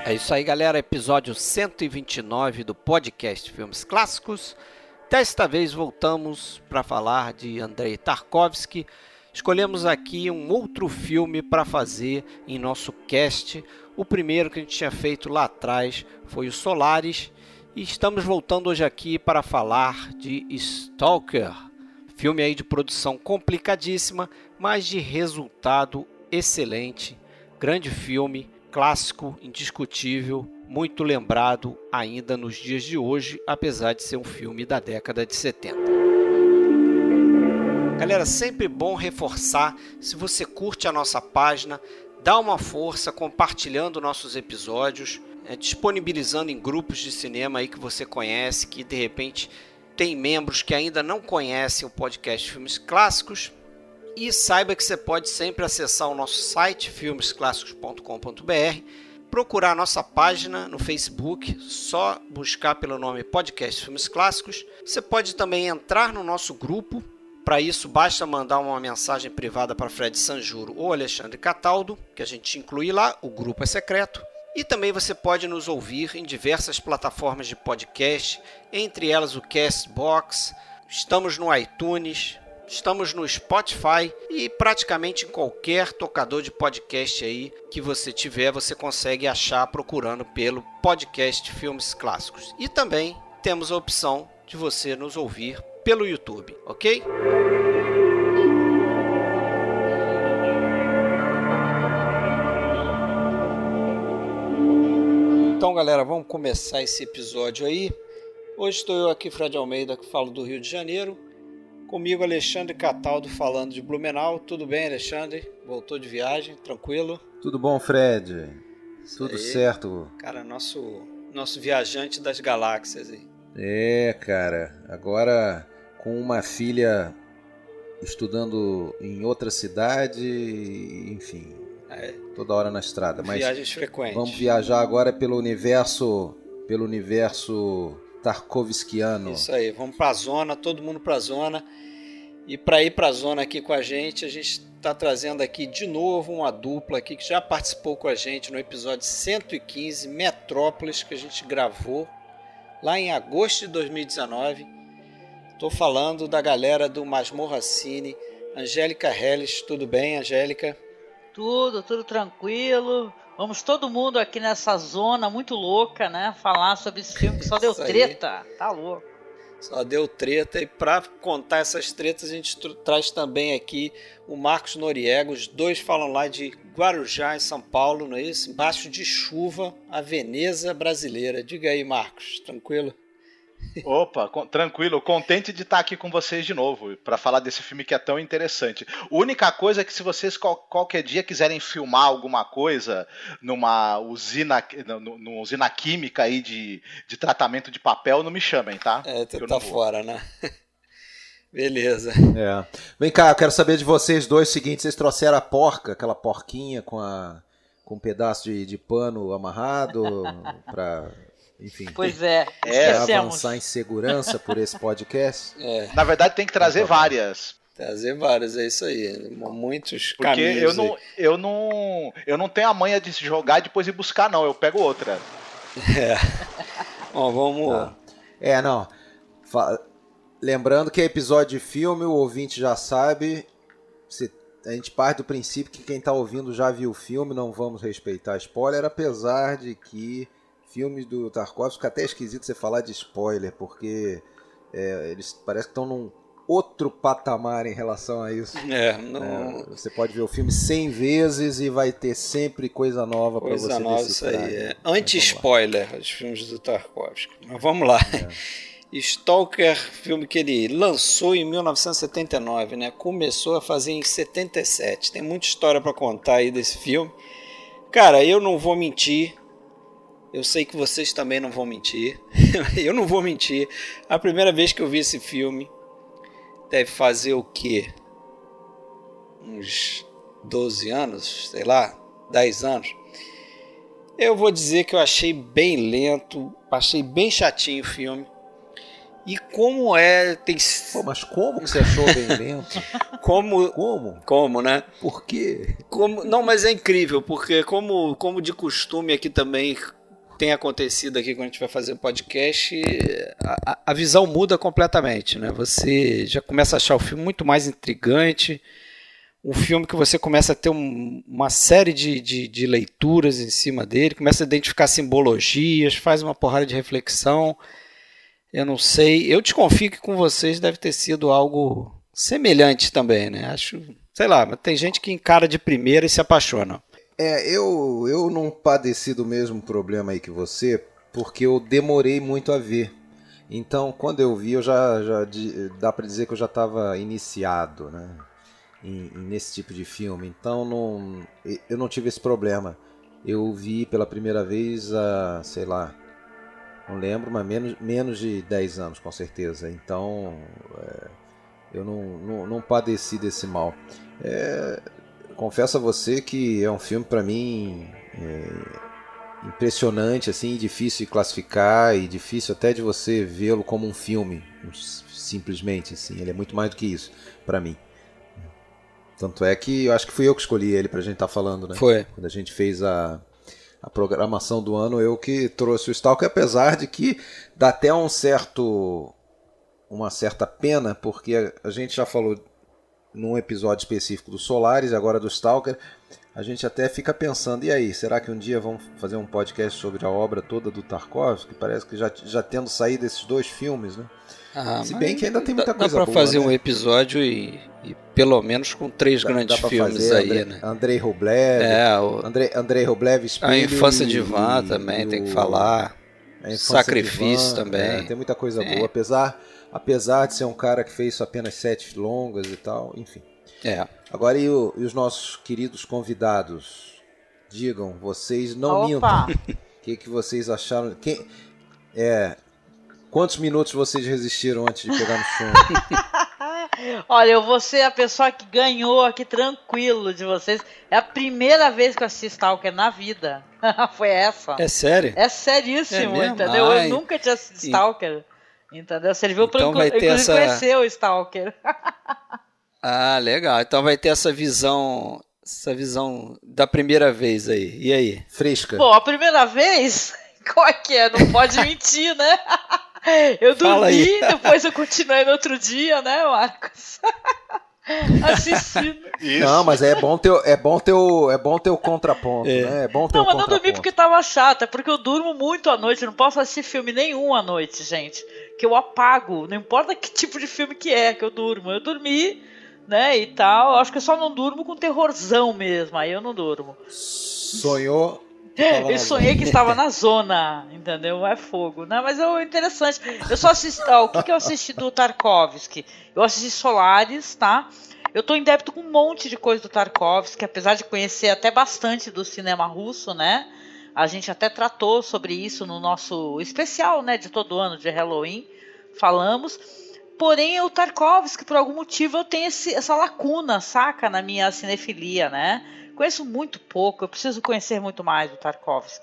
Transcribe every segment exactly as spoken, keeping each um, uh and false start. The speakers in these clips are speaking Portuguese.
É isso aí, galera. Episódio cento e vinte e nove do podcast Filmes Clássicos. Desta vez voltamos para falar de Andrei Tarkovsky. Escolhemos aqui um outro filme para fazer em nosso cast. O primeiro que a gente tinha feito lá atrás foi o Solaris. E estamos voltando hoje aqui para falar de Stalker. Filme aí de produção complicadíssima, mas de resultado excelente. Grande filme. Clássico, indiscutível, muito lembrado ainda nos dias de hoje, apesar de ser um filme da década de setenta. Galera, sempre bom reforçar, se você curte a nossa página, dá uma força compartilhando nossos episódios, é, disponibilizando em grupos de cinema aí que você conhece, que de repente tem membros que ainda não conhecem o podcast Filmes Clássicos. E saiba que você pode sempre acessar o nosso site, filmes clássicos ponto com ponto b r, procurar a nossa página no Facebook, só buscar pelo nome Podcast Filmes Clássicos. Você pode também entrar no nosso grupo. Para isso, basta mandar uma mensagem privada para Fred Sanjuro ou Alexandre Cataldo, que a gente inclui lá, o grupo é secreto. E também você pode nos ouvir em diversas plataformas de podcast, entre elas o Castbox, estamos no iTunes, estamos no Spotify e praticamente em qualquer tocador de podcast aí que você tiver, você consegue achar procurando pelo podcast Filmes Clássicos. E também temos a opção de você nos ouvir pelo YouTube, ok? Então, galera, vamos começar esse episódio aí. Hoje estou eu aqui, Fred Almeida, que falo do Rio de Janeiro. Comigo, Alexandre Cataldo, falando de Blumenau. Tudo bem, Alexandre? Voltou de viagem, tranquilo? Tudo bom, Fred? Isso Tudo aí. Certo. Cara, nosso, nosso viajante das galáxias aí. É, cara. Agora, com uma filha estudando em outra cidade, enfim, é. Toda hora na estrada. Mas viagens frequentes. Vamos viajar agora pelo universo, pelo universo tarkovskiano. Isso aí, vamos pra zona, todo mundo pra zona. E para ir pra zona aqui com a gente, a gente está trazendo aqui de novo uma dupla aqui que já participou com a gente no episódio cento e quinze, Metrópolis, que a gente gravou lá em agosto de dois mil e dezenove. Estou falando da galera do Masmorra Cine, Angélica Helles. Tudo bem, Angélica? Tudo, tudo tranquilo. Vamos todo mundo aqui nessa zona muito louca, né? Falar sobre esse filme que só deu treta. Tá louco. Só deu treta. E para contar essas tretas, a gente tra- traz também aqui o Marcos Noriega. Os dois falam lá de Guarujá, em São Paulo, não é isso? Embaixo de chuva, a Veneza brasileira. Diga aí, Marcos, tranquilo? Opa, com, tranquilo, contente de estar aqui com vocês de novo para falar desse filme que é tão interessante. A única coisa é que se vocês qual, qualquer dia quiserem filmar alguma coisa numa usina, numa usina química aí de, de tratamento de papel, não me chamem, tá? É, tu tá fora, né? Beleza. É. Vem cá, eu quero saber de vocês dois o seguinte, vocês trouxeram a porca, aquela porquinha com, a, com um pedaço de, de pano amarrado para... Enfim, pois é, é avançar em segurança por esse podcast. É. Na verdade, tem que trazer várias. Trazer várias, é isso aí. Muitos Porque caminhos. eu não, eu, não, eu não tenho a manha de jogar e depois ir buscar, não. Eu pego outra. É. Bom, vamos. Tá. É, não. Fa... Lembrando que é episódio de filme, o ouvinte já sabe. Se... A gente parte do princípio que quem está ouvindo já viu o filme, não vamos respeitar spoiler, apesar de que filmes do Tarkovsky, fica até esquisito você falar de spoiler, porque é, eles parece que estão num outro patamar em relação a isso. É, não... é, você pode ver o filme cem vezes e vai ter sempre coisa nova para você Coisa nova, decifrar. isso aí. É. Anti-spoiler, os filmes do Tarkovsky. Mas vamos lá. É. Stalker, filme que ele lançou em mil novecentos e setenta e nove, né? Começou a fazer em setenta e sete. Tem muita história para contar aí desse filme. Cara, eu não vou mentir. Eu sei que vocês também não vão mentir. Eu não vou mentir. A primeira vez que eu vi esse filme deve fazer o quê? Uns doze anos, sei lá, dez anos. Eu vou dizer que eu achei bem lento, achei bem chatinho o filme. E como é... Tem... Pô, mas como que você achou bem lento? Como? Como? Como, né? Por quê? Como... Não, mas é incrível, porque como, como de costume aqui também, tem acontecido aqui quando a gente vai fazer o podcast, a, a visão muda completamente, né? Você já começa a achar o filme muito mais intrigante, um filme que você começa a ter um, uma série de, de, de leituras em cima dele, começa a identificar simbologias, faz uma porrada de reflexão. Eu não sei, eu desconfio que com vocês deve ter sido algo semelhante também, né? Acho, sei lá, mas tem gente que encara de primeira e se apaixona. É, eu, eu não padeci do mesmo problema aí que você, porque eu demorei muito a ver. Então, quando eu vi, eu já, já dá pra dizer que eu já estava iniciado, né? Em, nesse tipo de filme, então não, eu não tive esse problema. Eu vi pela primeira vez há, sei lá, não lembro, mas menos, menos de dez anos com certeza, então é, eu não, não, não padeci desse mal. É, confesso a você que é um filme para mim é, impressionante, assim, difícil de classificar e difícil até de você vê-lo como um filme, simplesmente assim, ele é muito mais do que isso para mim. Tanto é que eu acho que fui eu que escolhi ele pra gente estar tá falando, né? Foi. Quando a gente fez a, a programação do ano, eu que trouxe o Stalker, apesar de que dá até um certo, uma certa pena, porque a gente já falou num episódio específico do Solaris, agora do Stalker, a gente até fica pensando, e aí, será que um dia vamos fazer um podcast sobre a obra toda do Tarkovsky? Parece que já, já tendo saído esses dois filmes, né? Ah, se bem que ainda tem muita dá, coisa boa. Dá pra boa, fazer né? um episódio e, e pelo menos com três dá, grandes dá filmes fazer, aí, Andrei, né? Andrei Rublev, é, o... Andrei, Andrei Rublev, Espelho, a infância de e, Ivan também e tem que o... falar. Sacrifício Ivan, também. É, tem muita coisa tem. boa, apesar, apesar de ser um cara que fez apenas sete longas e tal, enfim. É. Agora e, o, e os nossos queridos convidados? Digam, vocês não Opa. mintam. O que, que vocês acharam? Quem, é, quantos minutos vocês resistiram antes de pegar no sono? Olha, eu vou ser a pessoa que ganhou aqui tranquilo de vocês. É a primeira vez que eu assisti Stalker na vida. Foi essa. É sério? É seríssimo, é entendeu? Ai, eu nunca tinha assistido Stalker. Entendeu? Serviu então para inclusive essa... conhecer o Stalker. Ah, legal. Então vai ter essa visão, essa visão da primeira vez aí. E aí? Fresca. Bom, a primeira vez, qual é que é? Não pode mentir, né? Eu dormi, depois eu continuei no outro dia, né, Marcos? Assistindo. Isso. Não, mas é bom ter, é bom ter, o, é bom ter o contraponto, é. né? É bom ter não, o mas não dormi porque tava chato, é porque eu durmo muito à noite, eu não posso assistir filme nenhum à noite, gente. Que eu apago, não importa que tipo de filme que é que eu durmo. Eu dormi, né, e tal. Acho que eu só não durmo com terrorzão mesmo, aí eu não durmo. Sonhou? Eu sonhei que estava na zona, entendeu? É fogo, né? Mas é interessante. Eu só assisti. Ó, o que, que eu assisti do Tarkovsky? Eu assisti Solaris, tá? Eu tô em débito com um monte de coisa do Tarkovsky, apesar de conhecer até bastante do cinema russo, né? A gente até tratou sobre isso no nosso especial, né? De todo ano de Halloween. Falamos. Porém, o Tarkovsky, por algum motivo, eu tenho esse, essa lacuna, saca? Na minha cinefilia, né? Conheço muito pouco, eu preciso conhecer muito mais do Tarkovsky.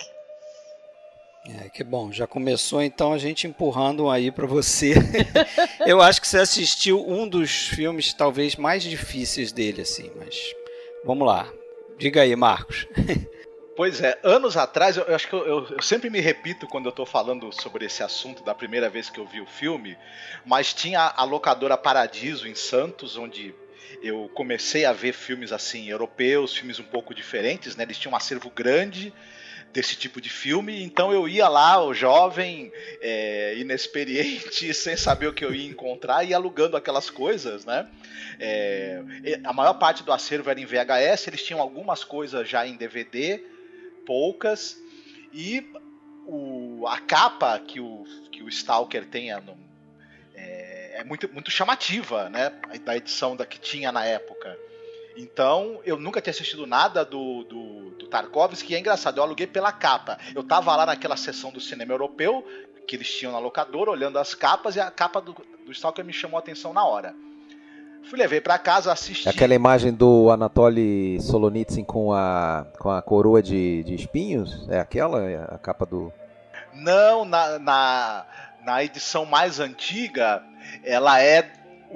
É, que bom, já começou então a gente empurrando aí para você. Eu acho que você assistiu um dos filmes talvez mais difíceis dele, assim, mas vamos lá. Diga aí, Marcos. Pois é, anos atrás, eu, eu acho que eu, eu, eu sempre me repito quando eu tô falando sobre esse assunto da primeira vez que eu vi o filme, mas tinha a locadora Paradiso em Santos, onde eu comecei a ver filmes assim, europeus, filmes um pouco diferentes, né? Eles tinham um acervo grande desse tipo de filme, então eu ia lá, o jovem, é, inexperiente, sem saber o que eu ia encontrar, e alugando aquelas coisas, né? É, a maior parte do acervo era em V H S, eles tinham algumas coisas já em D V D, poucas, e o, a capa que o, que o Stalker tem no, é, é muito, muito chamativa, né? Da edição da que tinha na época. Então, eu nunca tinha assistido nada do, do, do Tarkovsky, e é engraçado, eu aluguei pela capa. Eu tava lá naquela sessão do cinema europeu, que eles tinham na locadora, olhando as capas, e a capa do, do Stalker me chamou a atenção na hora. Fui, levei pra casa, assisti. Aquela imagem do Anatoly Solonitsyn com a, com a coroa de, de espinhos? É aquela? É a capa do... Não, na, na, na edição mais antiga, ela é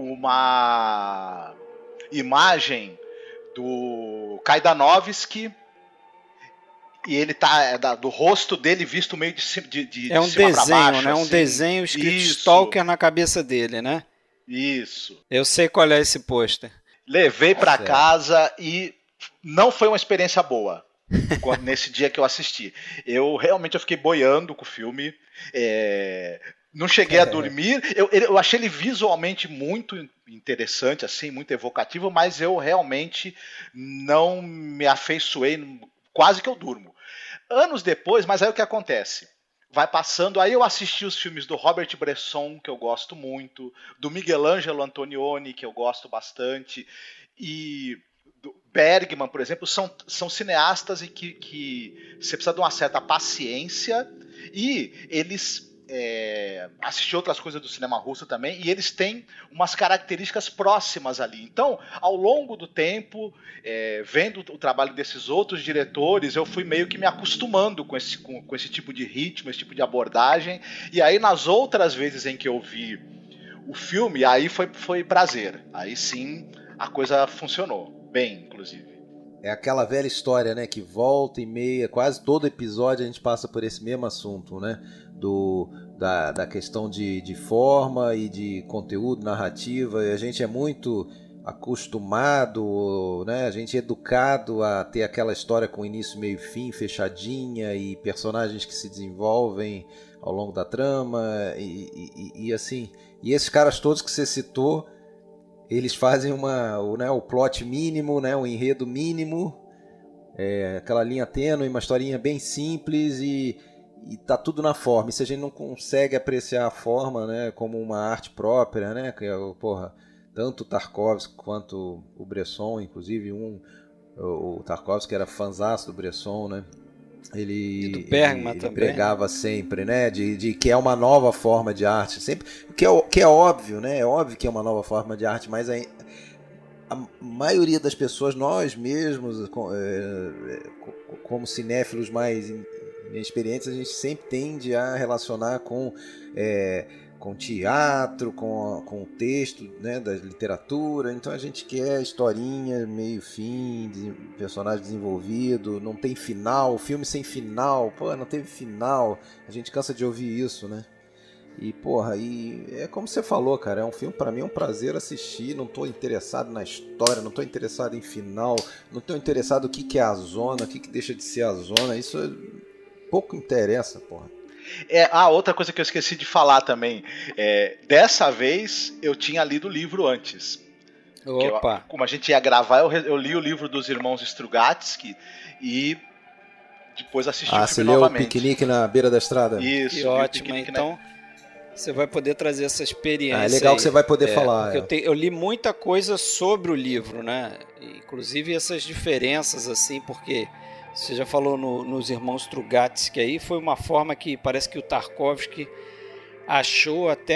uma imagem do Kaidanovsky e ele tá é, da, do rosto dele visto meio de, de, de, é um de cima desenho, pra baixo, né? Um assim. desenho escrito Isso. Stalker na cabeça dele, né? Isso. Eu sei qual é esse pôster. Levei pra Certo. casa e não foi uma experiência boa quando, nesse dia que eu assisti. Eu realmente eu fiquei boiando com o filme. É, não cheguei a dormir. Eu, eu achei ele visualmente muito interessante, assim, muito evocativo, mas eu realmente não me afeiçoei, quase que eu durmo. Anos depois, mas aí o que acontece? Vai passando, aí eu assisti os filmes do Robert Bresson, que eu gosto muito, do Miguel Ângelo Antonioni, que eu gosto bastante, e do Bergman, por exemplo, são, são cineastas em que, que você precisa de uma certa paciência, e eles é, assisti outras coisas do cinema russo também, e eles têm umas características próximas ali. Então, ao longo do tempo, é, vendo o trabalho desses outros diretores, eu fui meio que me acostumando com esse, com, com esse tipo de ritmo, esse tipo de abordagem, e aí nas outras vezes em que eu vi o filme, aí foi, foi prazer. Aí sim, a coisa funcionou. Bem, inclusive. É aquela velha história, né? Que volta e meia, quase todo episódio a gente passa por esse mesmo assunto, né? Do, da, da questão de, de forma e de conteúdo, narrativa. E a gente é muito acostumado, né? A gente é educado a ter aquela história com início, meio e fim, fechadinha, e personagens que se desenvolvem ao longo da trama, e, e, e assim. E esses caras todos que você citou, eles fazem uma, o, né, o plot mínimo, né, o enredo mínimo, é, aquela linha tênue, uma historinha bem simples, e, e tá tudo na forma. E se a gente não consegue apreciar a forma, né, como uma arte própria, né, que é, porra, tanto o Tarkovsky quanto o Bresson, inclusive um, o, o Tarkovsky era fãzaço do Bresson, né? Ele, E do Bergman ele, ele também, pregava sempre, né, de, de que é uma nova forma de arte, sempre, que é, que é óbvio, né, é óbvio que é uma nova forma de arte, mas a, a maioria das pessoas, nós mesmos, é, como cinéfilos mais inexperientes, a gente sempre tende a relacionar com é, com teatro, com, com o texto, né, da literatura. Então a gente quer historinha, meio fim, de personagem desenvolvido, não tem final, filme sem final, pô, não teve final. A gente cansa de ouvir isso, né? E porra, e é como você falou, cara, é um filme, pra mim é um prazer assistir, não tô interessado na história, não tô interessado em final, não tô interessado no que, que é a zona, o que, que deixa de ser a zona, isso pouco interessa, porra. É, ah, outra coisa que eu esqueci de falar também. É, dessa vez eu tinha lido o livro antes. Opa! Eu, como a gente ia gravar, eu, eu li o livro dos irmãos Strugatsky e depois assisti ah, o filme você leu novamente. O Piquenique na Beira da Estrada? Isso, que ótimo, então na... você vai poder trazer essa experiência. Ah, é legal aí. Que você vai poder é, falar. Porque é. eu, te, eu li muita coisa sobre o livro, né? Inclusive essas diferenças, assim, porque você já falou no, nos irmãos Strugatsky aí, foi uma forma que parece que o Tarkovsky achou até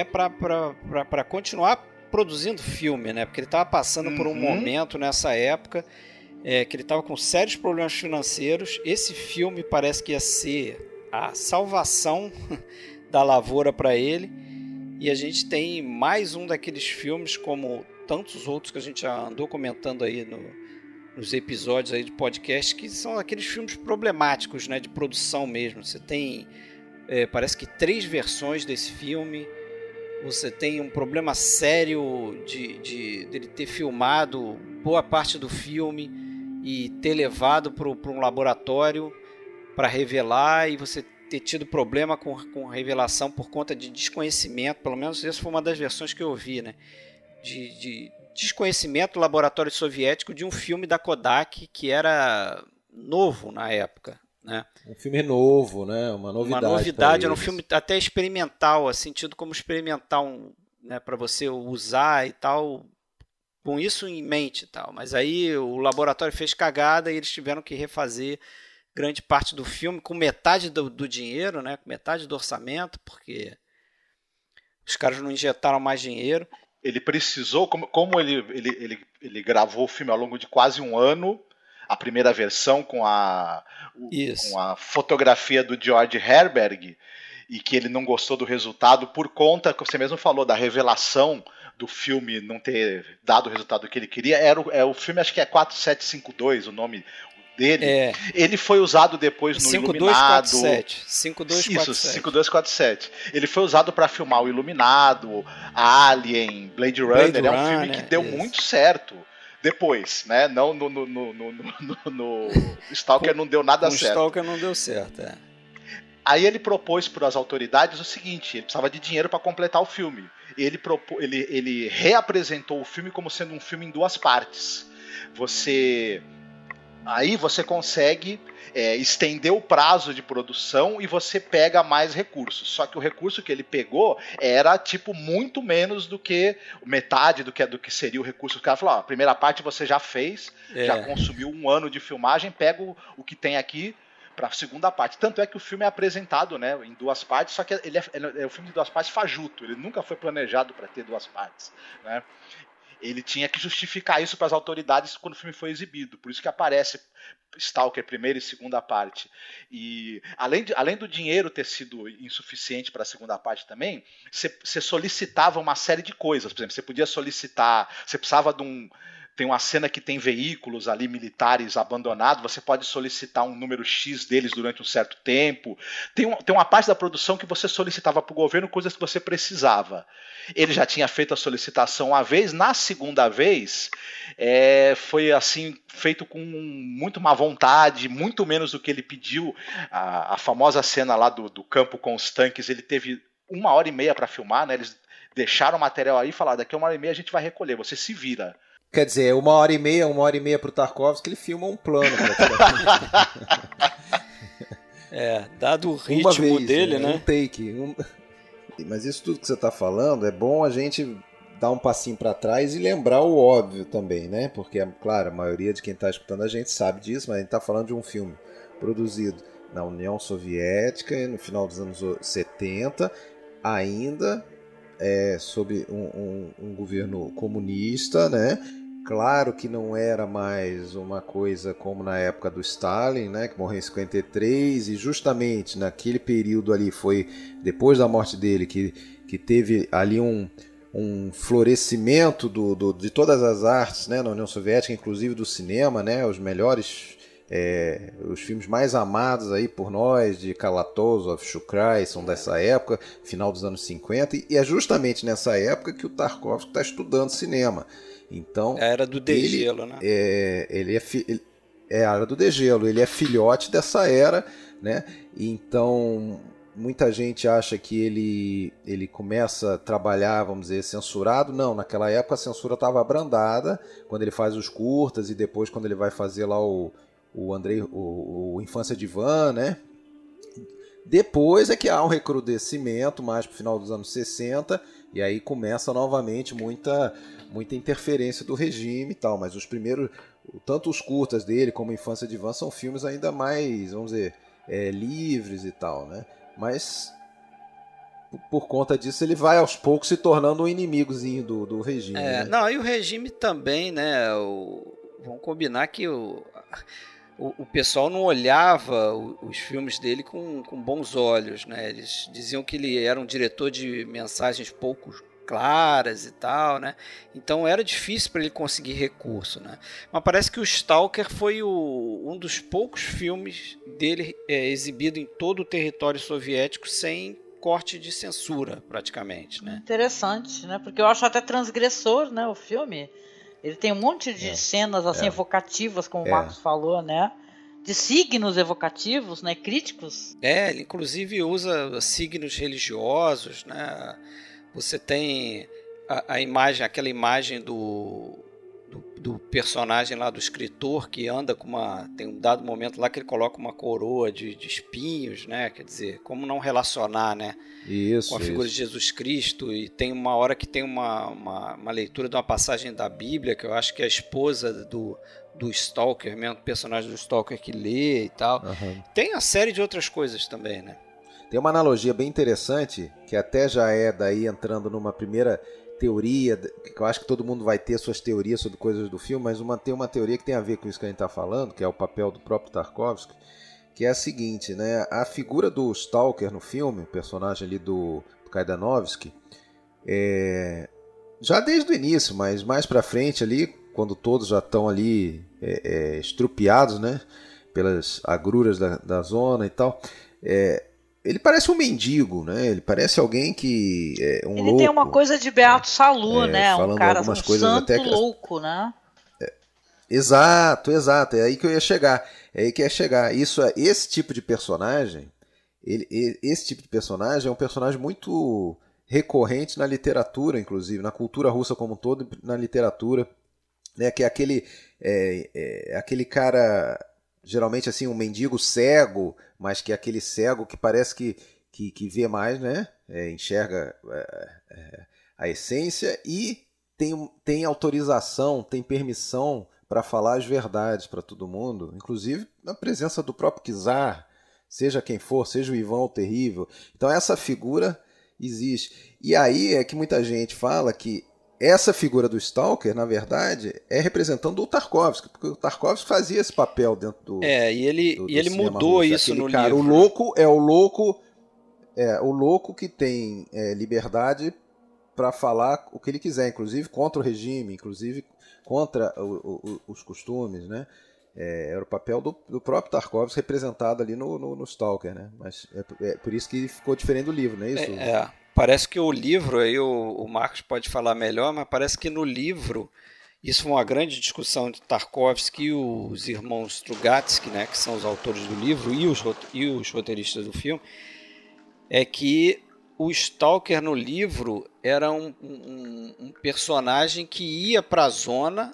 para continuar produzindo filme, né? Porque ele estava passando uhum. por um momento nessa época é, que ele estava com sérios problemas financeiros. Esse filme parece que ia ser a salvação da lavoura para ele. E a gente tem mais um daqueles filmes, como tantos outros que a gente já andou comentando aí no nos episódios aí de podcast, que são aqueles filmes problemáticos, né, de produção mesmo. Você tem, é, parece que três versões desse filme. Você tem um problema sério de, de dele ter filmado boa parte do filme e ter levado para um laboratório para revelar, e você ter tido problema com, com revelação por conta de desconhecimento. Pelo menos essa foi uma das versões que eu vi, né, de, de desconhecimento do laboratório soviético de um filme da Kodak que era novo na época, né? Um filme novo, né? Uma novidade. Uma novidade, era um filme até experimental, assim, tido como experimental, né, para você usar e tal, com isso em mente e tal. Mas aí o laboratório fez cagada e eles tiveram que refazer grande parte do filme com metade do, do dinheiro, né? Com metade do orçamento, porque os caras não injetaram mais dinheiro. Ele precisou, como, como ele, ele, ele, ele gravou o filme ao longo de quase um ano, a primeira versão com a, o, com a fotografia do George Herberg, e que ele não gostou do resultado por conta, que você mesmo falou, da revelação do filme não ter dado o resultado que ele queria. Era o, é, o filme, acho que é quatro sete cinco dois, o nome dele, É. ele foi usado depois no cinco dois Iluminado. quatro sete. cinco dois quatro Isso, sete. cinco dois quatro sete. Ele foi usado para filmar o Iluminado, Alien, Blade Runner. Blade é um filme Runner, que deu isso. muito certo depois, né? Não no, no, no, no, no, no Stalker não deu nada Com o certo. Stalker não deu certo, é. Aí ele propôs para as autoridades o seguinte: ele precisava de dinheiro para completar o filme. Ele, propô, ele, ele reapresentou o filme como sendo um filme em duas partes. Você aí você consegue é, estender o prazo de produção e você pega mais recursos. Só que o recurso que ele pegou era tipo muito menos do que metade do que, do que seria o recurso. O cara falou: ó, a primeira parte você já fez, É. já consumiu um ano de filmagem, pega o, o que tem aqui para a segunda parte. Tanto é que o filme é apresentado, né, em duas partes, só que ele é, ele é um filme de duas partes fajuto. Ele nunca foi planejado para ter duas partes, né? Ele tinha que justificar isso para as autoridades quando o filme foi exibido. Por isso que aparece Stalker primeira e segunda parte. E além, de, além do dinheiro ter sido insuficiente para a segunda parte também, você solicitava uma série de coisas. Por exemplo, você podia solicitar, você precisava de um... Tem uma cena que tem veículos ali militares abandonados, você pode solicitar um número X deles durante um certo tempo. Tem, um, tem uma parte da produção que você solicitava para o governo coisas que você precisava. Ele já tinha feito a solicitação uma vez, na segunda vez é, foi assim feito com muito má vontade, muito menos do que ele pediu. A, a famosa cena lá do, do campo com os tanques, ele teve uma hora e meia para filmar, né? Eles deixaram o material aí e falaram: daqui a uma hora e meia a gente vai recolher, você se vira. Quer dizer, uma hora e meia, uma hora e meia pro Tarkovsky, ele filma um plano praticamente. É, dado o ritmo Uma vez, dele, né? Um take. Um... Mas isso tudo que você está falando, é bom a gente dar um passinho para trás e lembrar o óbvio também, né? Porque, claro, a maioria de quem está escutando a gente sabe disso, mas a gente está falando de um filme produzido na União Soviética no final dos anos setenta, ainda é, sob um, um, um governo comunista, né? Claro que não era mais uma coisa como na época do Stalin, né, que morreu em cinquenta e três, e justamente naquele período ali foi depois da morte dele que, que teve ali um, um florescimento do, do, de todas as artes, né, na União Soviética, inclusive do cinema, né, os melhores, é, os filmes mais amados aí por nós, de Kalatozov, Shukrai, são dessa época, final dos anos cinquenta, e é justamente nessa época que o Tarkovsky está estudando cinema. Então, a era do degelo, ele, né? É, ele é, ele, é a era do degelo, ele é filhote dessa era, né? Então, muita gente acha que ele, ele começa a trabalhar, vamos dizer, censurado. Não, naquela época a censura estava abrandada, quando ele faz os curtas e depois quando ele vai fazer lá o, o Andrei, o, o Infância de Ivan, né? Depois é que há um recrudescimento, mais pro final dos anos sessenta, e aí começa novamente muita, muita interferência do regime e tal. Mas os primeiros, tanto os curtas dele como Infância de Ivan, são filmes ainda mais, vamos dizer, é, livres e tal, né? Mas por conta disso ele vai aos poucos se tornando um inimigozinho do, do regime. É, né? Não, e o regime também, né? O, vamos combinar que o... O, o pessoal não olhava o, os filmes dele com, com bons olhos, né? Eles diziam que ele era um diretor de mensagens pouco claras e tal, né? Então era difícil para ele conseguir recurso, né? Mas parece que o Stalker foi o, um dos poucos filmes dele é, exibido em todo o território soviético sem corte de censura, praticamente, né? Interessante, né? Porque eu acho até transgressor, né, o filme. Ele tem um monte de é, cenas assim é. evocativas, como é. o Marcos falou, né? De signos evocativos, né? Críticos. É, ele inclusive usa signos religiosos, né? Você tem a, a imagem, aquela imagem do, do, do personagem lá, do escritor, que anda com uma... Tem um dado momento lá que ele coloca uma coroa de, de espinhos, né? Quer dizer, como não relacionar, né? Isso, com a figura isso. de Jesus Cristo. E tem uma hora que tem uma, uma, uma leitura de uma passagem da Bíblia, que eu acho que é a esposa do, do Stalker, mesmo o personagem do Stalker que lê e tal. Uhum. Tem uma série de outras coisas também, né? Tem uma analogia bem interessante, que até já é daí entrando numa primeira teoria, que eu acho que todo mundo vai ter suas teorias sobre coisas do filme, mas uma, tem uma teoria que tem a ver com isso que a gente está falando, que é o papel do próprio Tarkovsky, que é a seguinte, né? A figura do Stalker no filme, o personagem ali do, do Kaidanovsky, é, já desde o início, mas mais pra frente ali, quando todos já estão ali é, é, estrupiados, né? pelas agruras da, da zona e tal. É, ele parece um mendigo, né? Ele parece alguém que é um Ele louco. tem uma coisa de Beato Salu, é, né? Um cara, um santo até que... louco, né? É, exato, exato. É aí que eu ia chegar. É aí que eu ia chegar. Isso, esse tipo de personagem, ele, esse tipo de personagem é um personagem muito recorrente na literatura, inclusive, na cultura russa como um todo, na literatura, né? Que é aquele, é, é, aquele cara, geralmente assim, um mendigo cego, mas que é aquele cego que parece que, que, que vê mais, né? É, enxerga é, é, a essência e tem, tem autorização, tem permissão para falar as verdades para todo mundo, inclusive na presença do próprio czar, seja quem for, seja o Ivan o Terrível. Então essa figura existe. E aí é que muita gente fala que essa figura do Stalker, na verdade, é representando o Tarkovsky, porque o Tarkovsky fazia esse papel dentro do É, e ele, do, do e ele mudou russo. isso Aquele no cara, livro. O louco é o louco, é o louco que tem é, liberdade para falar o que ele quiser, inclusive contra o regime, inclusive contra o, o, os costumes, né? É, era o papel do, do próprio Tarkovsky representado ali no, no, no Stalker, né? Mas é, é por isso que ficou diferente do livro, não é isso? É, é. Parece que o livro, aí o, o Marcos pode falar melhor, mas parece que no livro, isso foi uma grande discussão de Tarkovsky e os irmãos Strugatsky, né, que são os autores do livro e os, e os roteiristas do filme, é que o Stalker no livro era um, um, um personagem que ia para a zona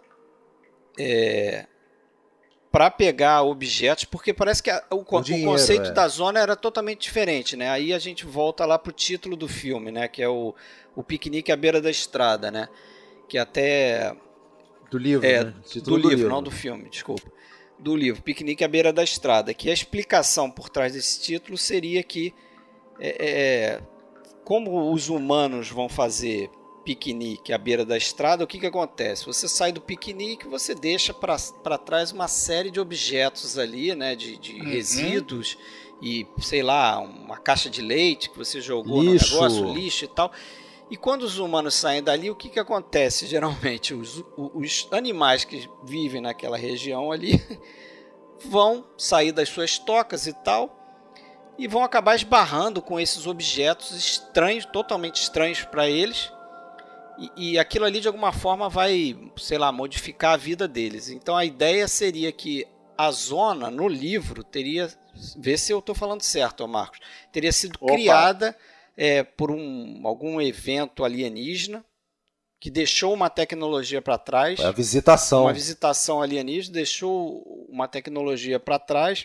é, para pegar objetos, porque parece que a, o, o, dinheiro, o conceito é. da zona era totalmente diferente, né? Aí a gente volta lá pro título do filme, né? Que é o, o piquenique à beira da estrada, né? Que até... Do livro, é, né? Do, do livro, livro, não do filme, desculpa. Do livro, Piquenique à beira da estrada. Que a explicação por trás desse título seria que é, é, como os humanos vão fazer piquenique à beira da estrada, o que que acontece? Você sai do piquenique, você deixa para trás uma série de objetos ali, né, de, de uhum. resíduos e, sei lá, uma caixa de leite que você jogou lixo. no negócio, lixo e tal. E quando os humanos saem dali, o que que acontece? Geralmente, os, os animais que vivem naquela região ali vão sair das suas tocas e tal e vão acabar esbarrando com esses objetos estranhos, totalmente estranhos para eles. E, e aquilo ali de alguma forma vai, sei lá, modificar a vida deles. Então a ideia seria que a zona no livro teria, vê se eu estou falando certo, Marcos, teria sido Opa. criada é, por um, algum evento alienígena que deixou uma tecnologia para trás. A visitação. Uma visitação alienígena deixou uma tecnologia para trás.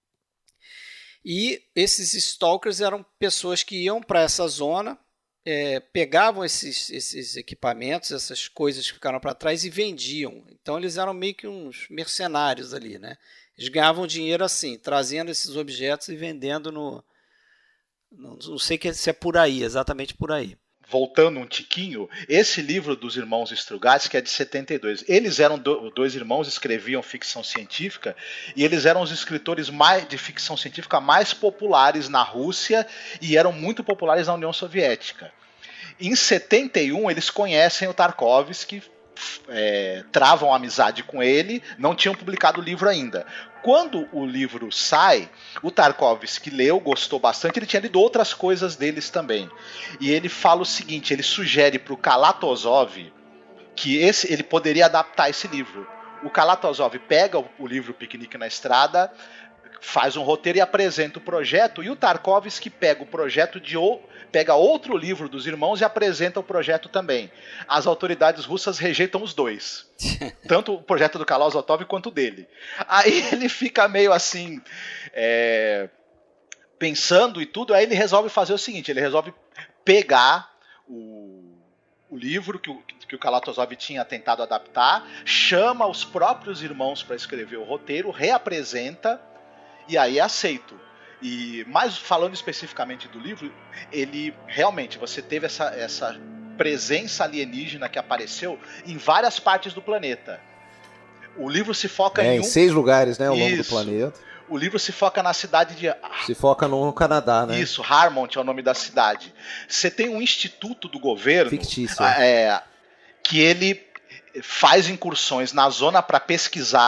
E esses stalkers eram pessoas que iam para essa zona. É, pegavam esses, esses equipamentos, essas coisas que ficaram para trás e vendiam. Então eles eram meio que uns mercenários ali, né? Eles ganhavam dinheiro assim, trazendo esses objetos e vendendo no... Não, não sei se é por aí, exatamente por aí. Voltando um tiquinho, esse livro dos irmãos Strugatsky é de setenta e dois. Eles eram do, dois irmãos, escreviam ficção científica e eles eram os escritores mais, de ficção científica mais populares na Rússia e eram muito populares na União Soviética. Em setenta e um eles conhecem o Tarkovsky, é, travam amizade com ele, não tinham publicado o livro ainda. Quando o livro sai, o Tarkovsky leu, gostou bastante, ele tinha lido outras coisas deles também. E ele fala o seguinte, ele sugere para o Kalatozov que esse, ele poderia adaptar esse livro. O Kalatozov pega o, o livro Piquenique na Estrada, faz um roteiro e apresenta o projeto, e o Tarkovsky pega o projeto de pega outro livro dos irmãos e apresenta o projeto também. As autoridades russas rejeitam os dois. Tanto o projeto do Kalatozov quanto o dele. Aí ele fica meio assim, é, pensando e tudo, aí ele resolve fazer o seguinte, ele resolve pegar o, o livro que o, que o Kalatozov tinha tentado adaptar, chama os próprios irmãos para escrever o roteiro, reapresenta, e aí é aceito. E, mas falando especificamente do livro, ele realmente, você teve essa, essa presença alienígena que apareceu em várias partes do planeta. O livro se foca é, em, um... em seis lugares, né, ao longo do planeta. O livro se foca na cidade de... Se foca no Canadá, né? Isso, Harmont é o nome da cidade. Você tem um instituto do governo... Fictício. É, que ele faz incursões na zona para pesquisar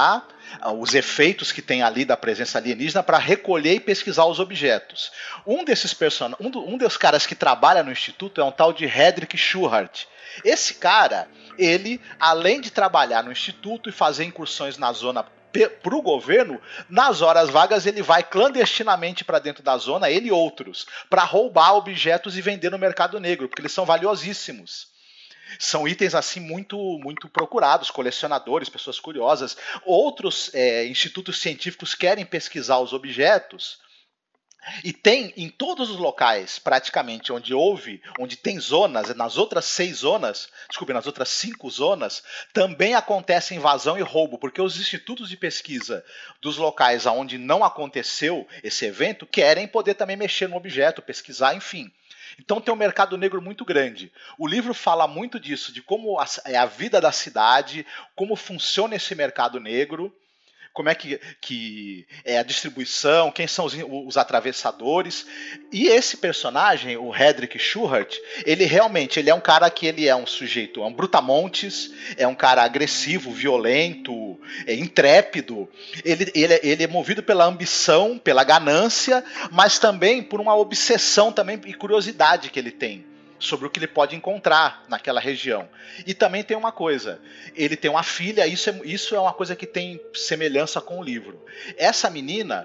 os efeitos que tem ali da presença alienígena para recolher e pesquisar os objetos. Um desses person... um, do, um dos caras que trabalha no instituto é um tal de Hedrick Schuhart. Esse cara, ele, além de trabalhar no instituto e fazer incursões na zona para o governo, nas horas vagas ele vai clandestinamente para dentro da zona, ele e outros, para roubar objetos e vender no mercado negro, porque eles são valiosíssimos. São itens assim muito, muito procurados, colecionadores, pessoas curiosas. Outros é, institutos científicos querem pesquisar os objetos. E tem em todos os locais, praticamente, onde houve, onde tem zonas, nas outras seis zonas, desculpe, nas outras cinco zonas, também acontece invasão e roubo, porque os institutos de pesquisa dos locais onde não aconteceu esse evento querem poder também mexer no objeto, pesquisar, enfim. Então tem um mercado negro muito grande. O livro fala muito disso, de como é a vida da cidade, como funciona esse mercado negro, como é que, que é a distribuição, quem são os, os atravessadores. E esse personagem, o Hedrick Schuhart, ele realmente ele é um cara que ele é um sujeito, é um brutamontes, é um cara agressivo, violento, é intrépido. Ele, ele, ele é movido pela ambição, pela ganância, mas também por uma obsessão também, e curiosidade que ele tem sobre o que ele pode encontrar naquela região. E também tem uma coisa, ele tem uma filha, isso é, isso é uma coisa que tem semelhança com o livro. Essa menina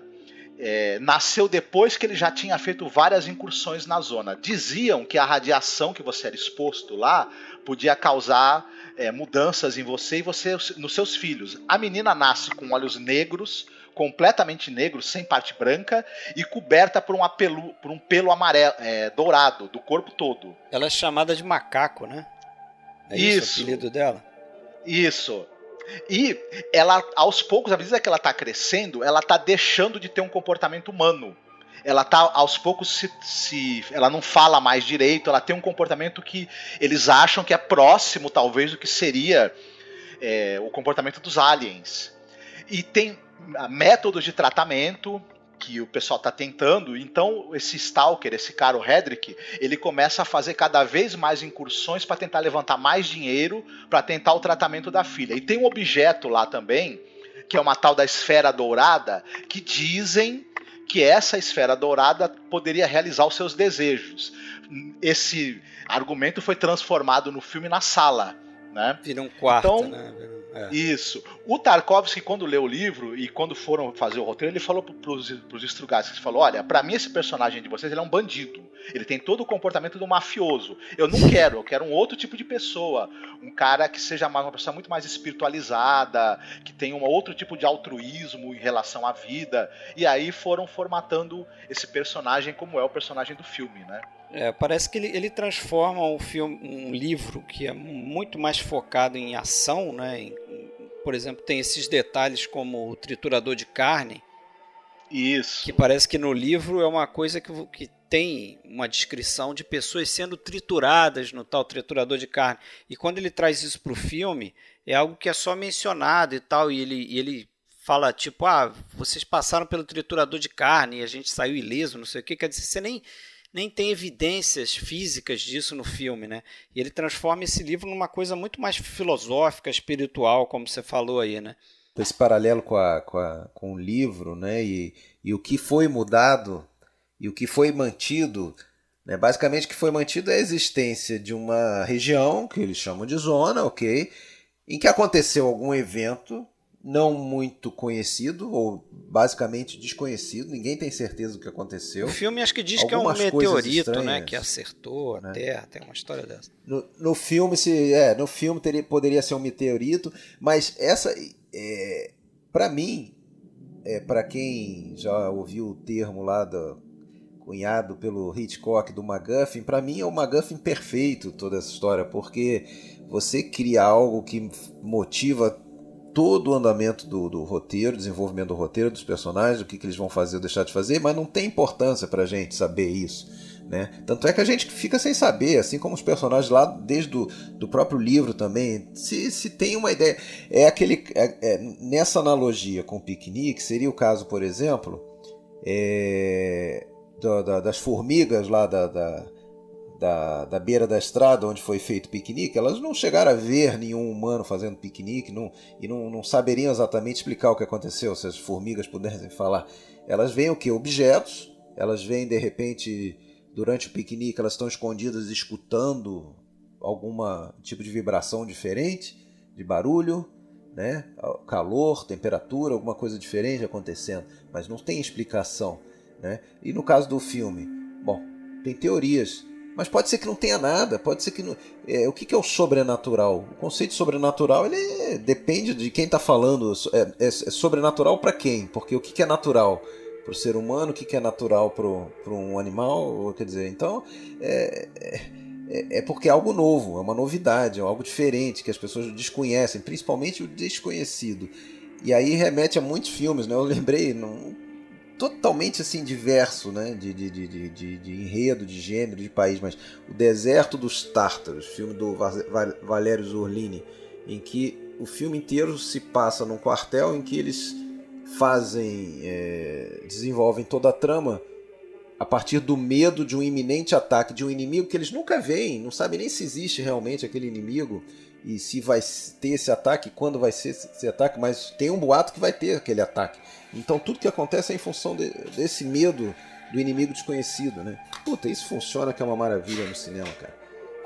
é, nasceu depois que ele já tinha feito várias incursões na zona. Diziam que a radiação que você era exposto lá podia causar é, mudanças em você e você nos seus filhos. A menina nasce com olhos negros, completamente negro, sem parte branca e coberta por um, apelo, por um pelo amarelo, é, dourado do corpo todo. Ela é chamada de macaco, né? É isso, isso o apelido dela? Isso. E ela, aos poucos, à medida que ela está crescendo, ela está deixando de ter um comportamento humano. Ela está, aos poucos, se, se, ela não fala mais direito, ela tem um comportamento que eles acham que é próximo, talvez, do que seria é, o comportamento dos aliens. E tem métodos de tratamento que o pessoal está tentando. Então esse stalker, esse cara, o Hedrick, ele começa a fazer cada vez mais incursões para tentar levantar mais dinheiro para tentar o tratamento da filha. E tem um objeto lá também, que é uma tal da esfera dourada, que dizem que essa esfera dourada poderia realizar os seus desejos. Esse argumento foi transformado no filme na sala, né? Vira um quarto, então, né? É. Isso. O Tarkovsky, quando leu o livro e quando foram fazer o roteiro, ele falou para os Strugatsky, ele falou, olha, para mim esse personagem de vocês ele é um bandido. Ele tem todo o comportamento do mafioso. Eu não quero, eu quero um outro tipo de pessoa. Um cara que seja mais, uma pessoa muito mais espiritualizada, que tenha um outro tipo de altruísmo em relação à vida. E aí foram formatando esse personagem como é o personagem do filme, né? É, parece que ele, ele transforma um filme, um livro que é muito mais focado em ação, né? Em, por exemplo, tem esses detalhes como o triturador de carne. Isso. Que parece que no livro é uma coisa que, que tem uma descrição de pessoas sendo trituradas no tal triturador de carne. E quando ele traz isso para o filme, é algo que é só mencionado e tal. E ele, e ele fala tipo, ah, vocês passaram pelo triturador de carne e a gente saiu ileso, não sei o que. Quer dizer, você nem... nem tem evidências físicas disso no filme, né? E ele transforma esse livro numa coisa muito mais filosófica, espiritual, como você falou aí, né? Esse paralelo com, a, com, a, com o livro, né? E, e o que foi mudado e o que foi mantido, né? Basicamente o que foi mantido é a existência de uma região, que eles chamam de zona, ok? Em que aconteceu algum evento não muito conhecido, ou basicamente desconhecido, ninguém tem certeza do que aconteceu. O filme acho que diz Algumas que é um meteorito, estranhas, né, que acertou a né? Terra, tem uma história dessa. No, no filme, se, é, no filme teria, poderia ser um meteorito, mas essa, é, para mim, é, para quem já ouviu o termo lá do, cunhado pelo Hitchcock do MacGuffin, para mim é o MacGuffin perfeito toda essa história, porque você cria algo que motiva todo o andamento do, do roteiro, desenvolvimento do roteiro, dos personagens, o que, que eles vão fazer ou deixar de fazer, mas não tem importância pra gente saber isso, né? Tanto é que a gente fica sem saber, assim como os personagens lá, desde do, do próprio livro também, se, se tem uma ideia. É aquele, é, é, nessa analogia com o piquenique, seria o caso, por exemplo, é, da, da, das formigas lá da, da, da, da beira da estrada onde foi feito o piquenique, elas não chegaram a ver nenhum humano fazendo piquenique não, e não, não saberiam exatamente explicar o que aconteceu, se as formigas pudessem falar. Elas veem o quê? Objetos, elas veem de repente, durante o piquenique, elas estão escondidas escutando algum tipo de vibração diferente, de barulho, né? Calor, temperatura, alguma coisa diferente acontecendo, mas não tem explicação, né? E no caso do filme, bom, tem teorias, mas pode ser que não tenha nada, pode ser que não... É, o que, que é o sobrenatural? O conceito de sobrenatural, ele é, depende de quem está falando. É, é, é sobrenatural para quem? Porque o que, que é natural para o ser humano, o que, que é natural para um animal? Quer dizer, então é, é, é porque é algo novo, é uma novidade, é algo diferente que as pessoas desconhecem, principalmente o desconhecido. E aí remete a muitos filmes, né? Eu lembrei... Não, totalmente assim diverso, né? de, de, de, de, de enredo, de gênero, de país, mas O Deserto dos Tártaros, filme do Valério Zurlini, em que o filme inteiro se passa num quartel em que eles fazem, é, desenvolvem toda a trama a partir do medo de um iminente ataque de um inimigo que eles nunca veem, não sabem nem se existe realmente aquele inimigo e se vai ter esse ataque, quando vai ser esse ataque, mas tem um boato que vai ter aquele ataque. Então tudo que acontece é em função de, desse medo do inimigo desconhecido, né? Puta, isso funciona que é uma maravilha no cinema, cara.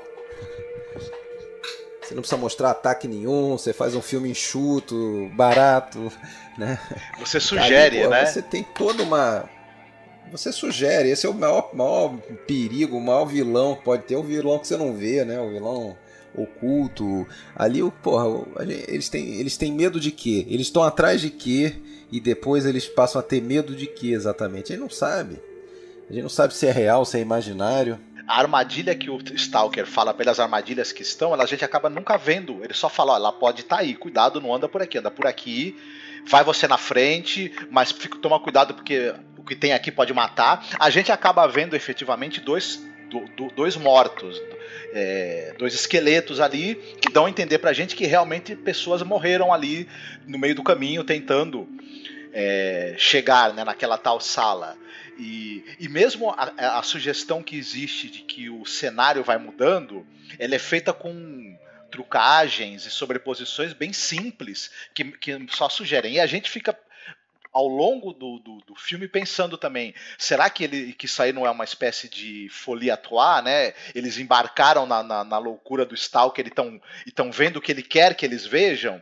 Você não precisa mostrar ataque nenhum, você faz um filme enxuto, barato, né? Você sugere, aí, pô, né? Você tem toda uma... Você sugere, esse é o maior, maior perigo, o maior vilão que pode ter, o vilão que você não vê, né? O vilão oculto. Ali, porra, eles têm, eles têm medo de quê? Eles estão atrás de quê? E depois eles passam a ter medo de quê exatamente? A gente não sabe. A gente não sabe se é real, se é imaginário. A armadilha que o Stalker fala pelas armadilhas que estão, a gente acaba nunca vendo. Ele só fala, ó, ela pode estar aí, cuidado, não anda por aqui, anda por aqui, vai você na frente, mas fica, toma cuidado porque o que tem aqui pode matar. A gente acaba vendo efetivamente dois, do, do, dois mortos, é, dois esqueletos ali, que dão a entender pra gente que realmente pessoas morreram ali no meio do caminho, tentando é, chegar, né, naquela tal sala. E, e mesmo a, a sugestão que existe de que o cenário vai mudando, ela é feita com trucagens e sobreposições bem simples, que, que só sugerem. E a gente fica, ao longo do, do, do filme, pensando também, será que, ele, que isso aí não é uma espécie de folie à trois, né? Eles embarcaram na, na, na loucura do Stalker e estão vendo o que ele quer que eles vejam?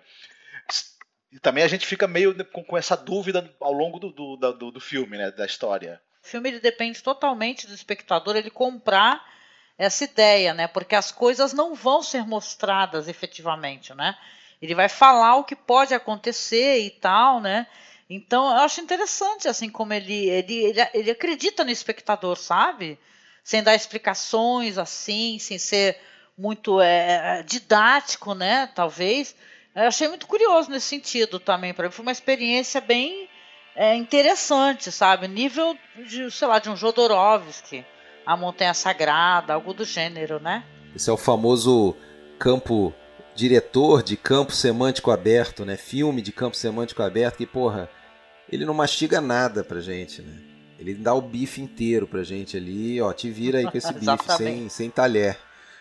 E também a gente fica meio com, com essa dúvida ao longo do, do, do, do filme, né? Da história. O filme ele depende totalmente do espectador ele comprar essa ideia, né? Porque as coisas não vão ser mostradas efetivamente, né? Ele vai falar o que pode acontecer e tal, né? Então eu acho interessante assim como ele ele, ele, ele acredita no espectador, sabe? Sem dar explicações assim, sem ser muito é, didático, né? Talvez. Eu achei muito curioso nesse sentido também. Para mim foi uma experiência bem é, interessante, sabe? Nível de, sei lá, de um Jodorowsky, A Montanha Sagrada, algo do gênero, né? Esse é o famoso campo, diretor de campo semântico aberto, né? Filme de campo semântico aberto, que, porra, ele não mastiga nada pra gente, né? Ele dá o bife inteiro pra gente ali, ó, te vira aí com esse bife sem, sem talher.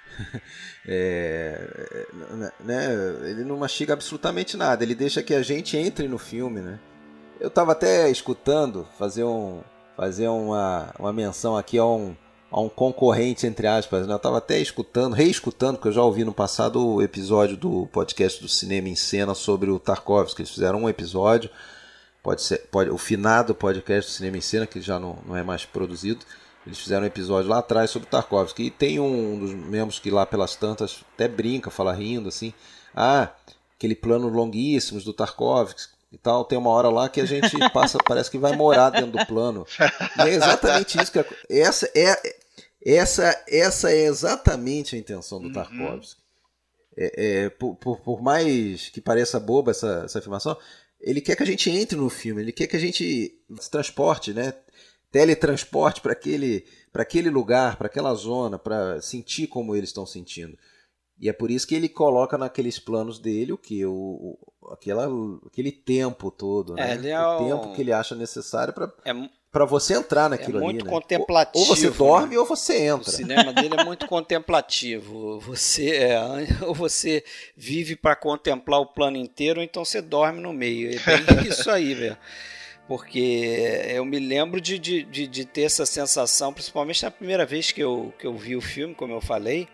É, né? Ele não mastiga absolutamente nada, ele deixa que a gente entre no filme, né? Eu tava até escutando, fazer, um, fazer uma, uma menção aqui a um, a um concorrente, entre aspas, né? Eu tava até escutando, reescutando, porque eu já ouvi no passado o episódio do podcast do Cinema em Cena sobre o Tarkovsky. Eles fizeram um episódio, pode ser, pode, o finado podcast do Cinema em Cena, que já não, não é mais produzido. Eles fizeram um episódio lá atrás sobre o Tarkovsky. E tem um dos membros que lá pelas tantas até brinca, fala rindo assim. Ah, aquele plano longuíssimos do Tarkovsky e tal. Tem uma hora lá que a gente passa, parece que vai morar dentro do plano. E é exatamente isso que... Essa é, essa, essa é exatamente a intenção do Tarkovsky. Uhum. É, é, por, por, por mais que pareça boba essa, essa afirmação, ele quer que a gente entre no filme. Ele quer que a gente se transporte, né? Teletransporte para aquele, para aquele lugar, para aquela zona, para sentir como eles estão sentindo. E é por isso que ele coloca naqueles planos dele o que? O, o, aquela, aquele tempo todo, né? É, ele é o um... tempo que ele acha necessário para é, para você entrar naquilo é muito ali, né? contemplativo. Ou, ou você dorme, né? ou você entra. O cinema dele é muito contemplativo. Você é, ou você vive para contemplar o plano inteiro, ou então você dorme no meio. É bem isso aí, velho. Porque eu me lembro de, de, de, de ter essa sensação, principalmente na primeira vez que eu, que eu vi o filme, como eu falei,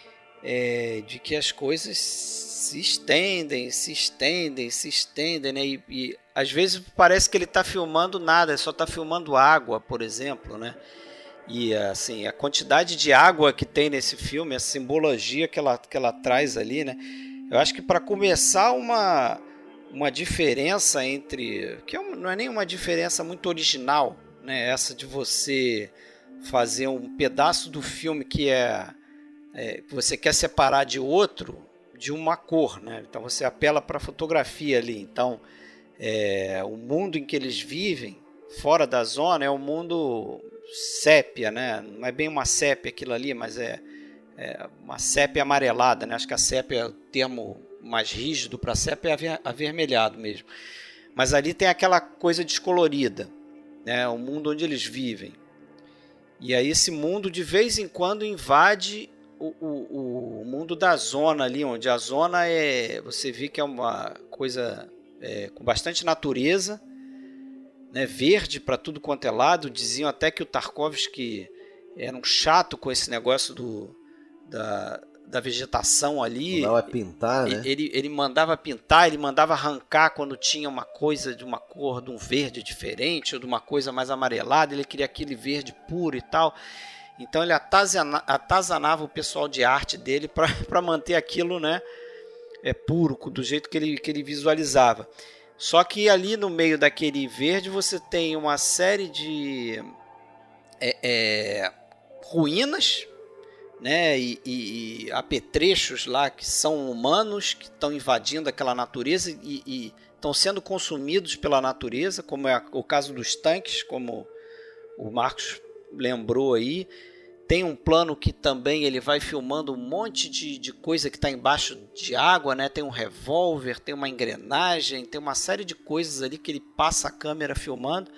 é, de que as coisas se estendem, se estendem, se estendem, né? E, e às vezes parece que ele está filmando nada, ele só está filmando água, por exemplo, né? E assim, a quantidade de água que tem nesse filme, a simbologia que ela, que ela traz ali, né? Eu acho que para começar uma, uma diferença entre... que não é nem uma diferença muito original, né? Essa de você fazer um pedaço do filme que é... É, você quer separar de outro de uma cor, né? Então você apela para a fotografia ali. Então é, o mundo em que eles vivem fora da zona é um mundo sépia, né? Não é bem uma sépia aquilo ali, mas é, é uma sépia amarelada, né? Acho que a sépia, o termo mais rígido para sépia é avermelhado mesmo. Mas ali tem aquela coisa descolorida, né? O mundo onde eles vivem. E aí esse mundo de vez em quando invade O, o, o mundo da zona ali, onde a zona é, você vê que é uma coisa é, com bastante natureza, né, verde para tudo quanto é lado. Diziam até que o Tarkovsky era um chato com esse negócio do, da, da vegetação ali. Mandava pintar, né? Ele, ele mandava pintar, ele mandava arrancar quando tinha uma coisa de uma cor, de um verde diferente, ou de uma coisa mais amarelada. Ele queria aquele verde puro e tal. Então ele atazana, atazanava o pessoal de arte dele para manter aquilo, né, é, puro, do jeito que ele, que ele visualizava. Só que ali no meio daquele verde você tem uma série de é, é, ruínas, né, e, e, e apetrechos lá que são humanos, que estão invadindo aquela natureza e, e estão sendo consumidos pela natureza, como é o caso dos tanques, como o Marcos lembrou aí. Tem um plano que também ele vai filmando um monte de, de coisa que está embaixo de água, né? Tem um revólver, tem uma engrenagem, tem uma série de coisas ali que ele passa a câmera filmando.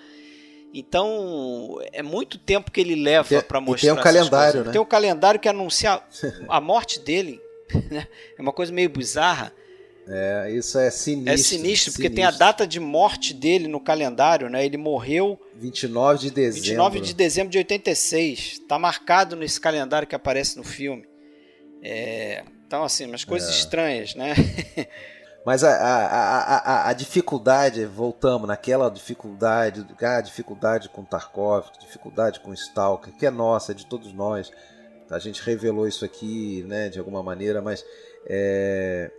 Então é muito tempo que ele leva para mostrar. E tem um calendário, né? Tem um calendário que anuncia a morte dele, né? É uma coisa meio bizarra. É, isso é sinistro. É sinistro, porque sinistro. Tem a data de morte dele no calendário, né? Ele morreu... vinte e nove de dezembro. vinte e nove de dezembro de oitenta e seis. Está marcado nesse calendário que aparece no filme. É, então, assim, umas coisas é. estranhas, né? Mas a, a, a, a dificuldade, voltamos naquela dificuldade, a dificuldade com Tarkovsky, dificuldade com Stalker, que é nossa, é de todos nós. A gente revelou isso aqui, né, de alguma maneira, mas... É...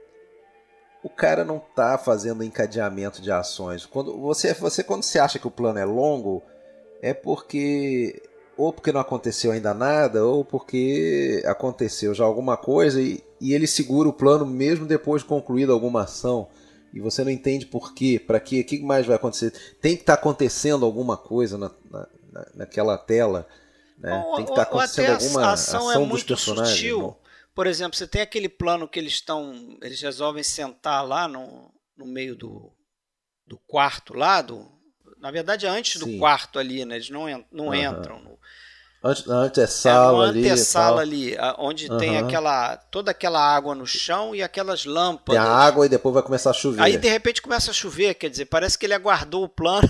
o cara não está fazendo encadeamento de ações. Quando você, você, quando você acha que o plano é longo, é porque ou porque não aconteceu ainda nada, ou porque aconteceu já alguma coisa e, e ele segura o plano mesmo depois de concluída alguma ação. E você não entende por quê, para quê, o que mais vai acontecer. Tem que estar tá acontecendo alguma coisa na, na, naquela tela. Né? Ou, Tem que estar tá acontecendo alguma ação, ação é dos personagens. Sutil. Não? Por exemplo, você tem aquele plano que eles estão, eles resolvem sentar lá no, no meio do, do quarto lá, do, na verdade é antes do Sim. quarto ali, né? Eles não, não uhum. entram. No, antes, antes é sala é ali. antessala ali, onde uhum. tem aquela, toda aquela água no chão e aquelas lâmpadas. Tem a água e depois vai começar a chover. Aí de repente começa a chover, quer dizer, parece que ele aguardou o plano...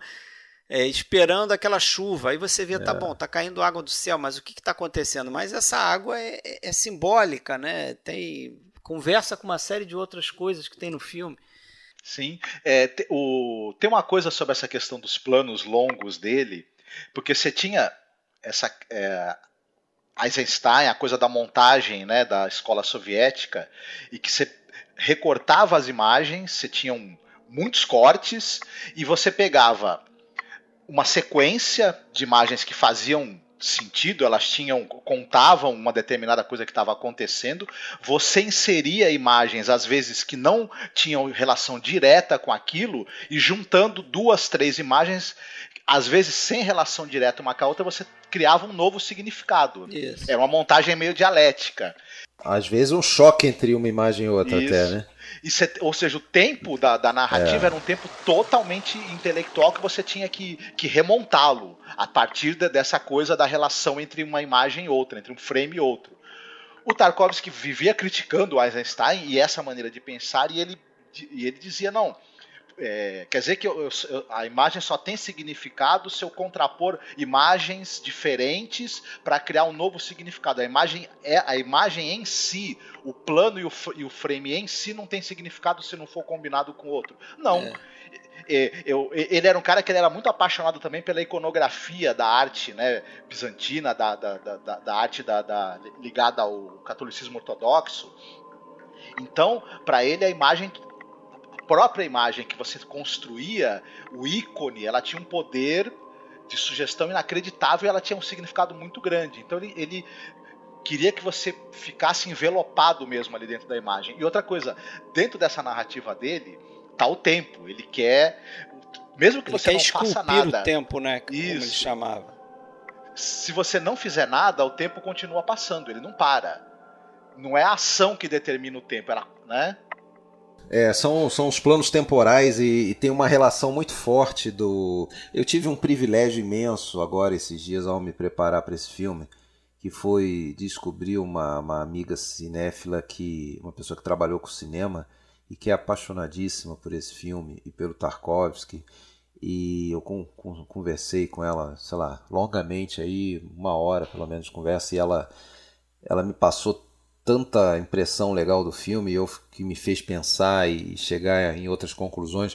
É, esperando aquela chuva, aí você vê, tá é. bom, tá caindo água do céu, mas o que está acontecendo? Mas essa água é, é, é simbólica, né? Tem, conversa com uma série de outras coisas que tem no filme. Sim, é, te, o, tem uma coisa sobre essa questão dos planos longos dele, porque você tinha essa é, Eisenstein, a coisa da montagem, né, da escola soviética, e que você recortava as imagens, você tinha um, muitos cortes, e você pegava uma sequência de imagens que faziam sentido, elas tinham, contavam uma determinada coisa que estava acontecendo, você inseria imagens, às vezes, que não tinham relação direta com aquilo, e juntando duas, três imagens, às vezes sem relação direta uma com a outra, você criava um novo significado. Isso. Era uma montagem meio dialética. Às vezes um choque entre uma imagem e outra. Isso. Até, né? Isso é, ou seja, o tempo da, da narrativa é. era um tempo totalmente intelectual que você tinha que, que remontá-lo a partir de, dessa coisa da relação entre uma imagem e outra, entre um frame e outro. O Tarkovsky vivia criticando o Eisenstein e essa maneira de pensar, e ele, e ele dizia, não, é, quer dizer que eu, eu, a imagem só tem significado se eu contrapor imagens diferentes para criar um novo significado. A imagem, é, a imagem em si, o plano e o, e o frame em si não tem significado se não for combinado com o outro. Não. É. Eu, ele era um cara que ele era muito apaixonado também pela iconografia da arte, né, bizantina, da, da, da, da arte da, da, ligada ao catolicismo ortodoxo. Então, para ele, a imagem, a própria imagem que você construía, o ícone, ela tinha um poder de sugestão inacreditável e ela tinha um significado muito grande. Então, ele, ele queria que você ficasse envelopado mesmo ali dentro da imagem. E outra coisa, dentro dessa narrativa dele, tá o tempo. Ele quer, mesmo que ele você quer não faça nada. esculpir o tempo, né? Como isso. ele chamava. Se você não fizer nada, o tempo continua passando. Ele não para. Não é a ação que determina o tempo, ela, né? É, são, são os planos temporais e, e tem uma relação muito forte do... Eu tive um privilégio imenso agora esses dias ao me preparar para esse filme, que foi descobrir uma, uma amiga cinéfila, que, uma pessoa que trabalhou com cinema e que é apaixonadíssima por esse filme e pelo Tarkovsky, e eu com, com, conversei com ela, sei lá, longamente aí, uma hora pelo menos de conversa, e ela, ela me passou tanta impressão legal do filme, eu, que me fez pensar e chegar em outras conclusões,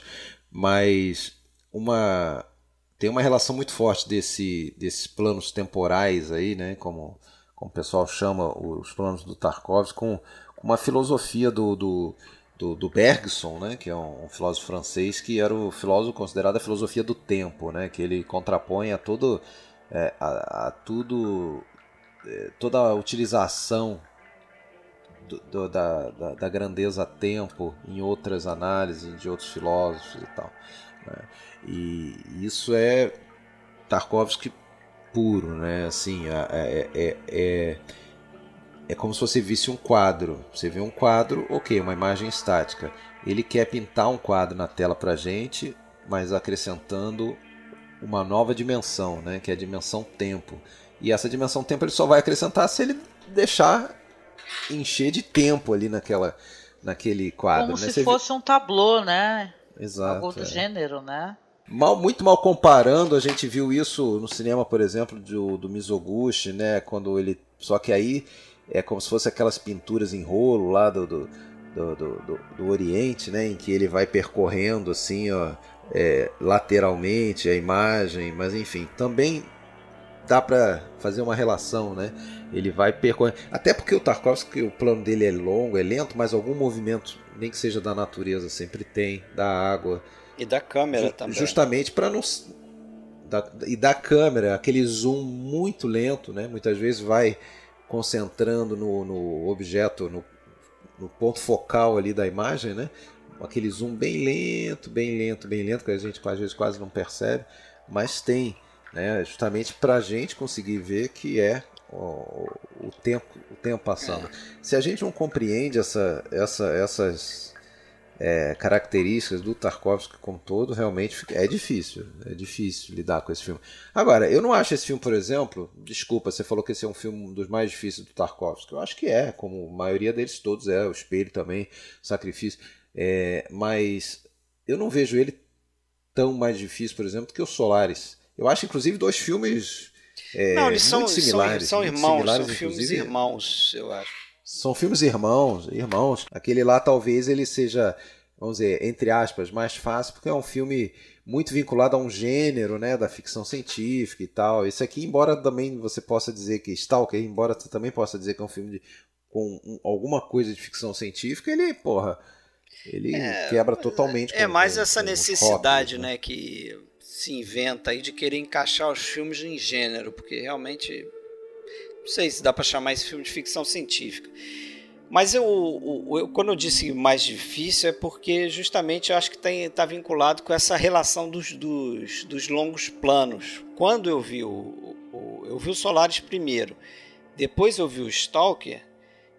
mas uma, tem uma relação muito forte desse, desses planos temporais aí, né, como, como o pessoal chama os planos do Tarkovsky, com, com uma filosofia do... do Do, do Bergson, né, que é um, um filósofo francês, que era o filósofo considerado a filosofia do tempo, né, que ele contrapõe a, todo, é, a, a tudo, é, toda a utilização do, do, da, da, da grandeza tempo em outras análises de outros filósofos e tal, né, e isso é Tarkovsky puro, né, assim, é, é, é É como se você visse um quadro. Você vê um quadro, ok, uma imagem estática. Ele quer pintar um quadro na tela pra gente, mas acrescentando uma nova dimensão, né? Que é a dimensão tempo. E essa dimensão tempo ele só vai acrescentar se ele deixar encher de tempo ali naquela, naquele quadro. Como né? se você fosse vê... um tablô, né? Exato. Algo do é. gênero, né? Mal, muito mal comparando, a gente viu isso no cinema, por exemplo, do, do Mizoguchi, né? Quando ele... Só que aí... É como se fosse aquelas pinturas em rolo lá do, do, do, do, do Oriente, né? Em que ele vai percorrendo assim, ó, é, lateralmente a imagem, mas enfim, também dá para fazer uma relação, né? Ele vai percorrendo, até porque o Tarkovsky, o plano dele é longo, é lento, mas algum movimento, nem que seja da natureza, sempre tem, da água e da câmera ju- também, justamente para não da, e da câmera, aquele zoom muito lento, né? Muitas vezes vai concentrando no, no objeto, no, no ponto focal ali da imagem, né? Aquele zoom bem lento, bem lento, bem lento, que a gente às vezes quase não percebe, mas tem, né? Justamente para a gente conseguir ver que é o, o, tempo, o tempo passando. É. Se a gente não compreende essa, essa, essas é, características do Tarkovsky como todo, realmente é difícil, é difícil lidar com esse filme. Agora, eu não acho esse filme, por exemplo, desculpa, você falou que esse é um filme um dos mais difíceis do Tarkovsky, eu acho que é, como a maioria deles todos é, o Espelho também, Sacrifício, é, mas eu não vejo ele tão mais difícil, por exemplo, do que o Solaris. Eu acho, inclusive, dois filmes é, não, eles muito são, similares. São, são muito irmãos, similares, são filmes irmãos, eu acho. São filmes irmãos, irmãos. Aquele lá talvez ele seja, vamos dizer, entre aspas, mais fácil, porque é um filme muito vinculado a um gênero, né, da ficção científica e tal. Esse aqui, embora também você possa dizer que Stalker, embora você também possa dizer que é um filme de, com um, alguma coisa de ficção científica, ele, porra, ele é, quebra totalmente. É com, mais com, essa com necessidade, rótulos, né? né, que se inventa aí de querer encaixar os filmes em gênero, porque realmente não sei se dá para chamar esse filme de ficção científica. Mas eu, eu, quando eu disse mais difícil é porque justamente eu acho que está vinculado com essa relação dos, dos, dos longos planos. Quando eu vi o, o, eu vi o Solaris primeiro, depois eu vi o Stalker,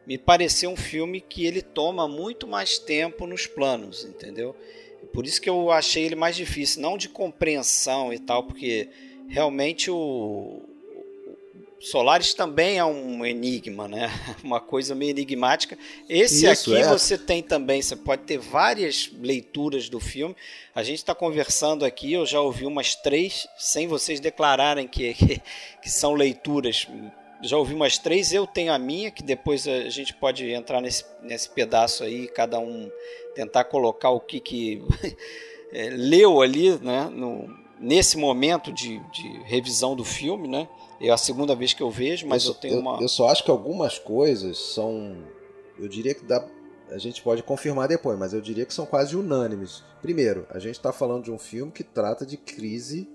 me pareceu um filme que ele toma muito mais tempo nos planos, entendeu? Por isso que eu achei ele mais difícil, não de compreensão e tal, porque realmente o Solaris também é um enigma, né? Uma coisa meio enigmática. Esse Isso, aqui é. você tem também, você pode ter várias leituras do filme. A gente está conversando aqui, eu já ouvi umas três, sem vocês declararem que, que, que são leituras. Já ouvi umas três, eu tenho a minha, que depois a gente pode entrar nesse, nesse pedaço aí, cada um tentar colocar o que, que é, leu ali, né? No, nesse momento de, de revisão do filme, né? É a segunda vez que eu vejo, mas eu, eu tenho eu, uma... Eu só acho que algumas coisas são... Eu diria que dá... A gente pode confirmar depois, mas eu diria que são quase unânimes. Primeiro, a gente está falando de um filme que trata de crise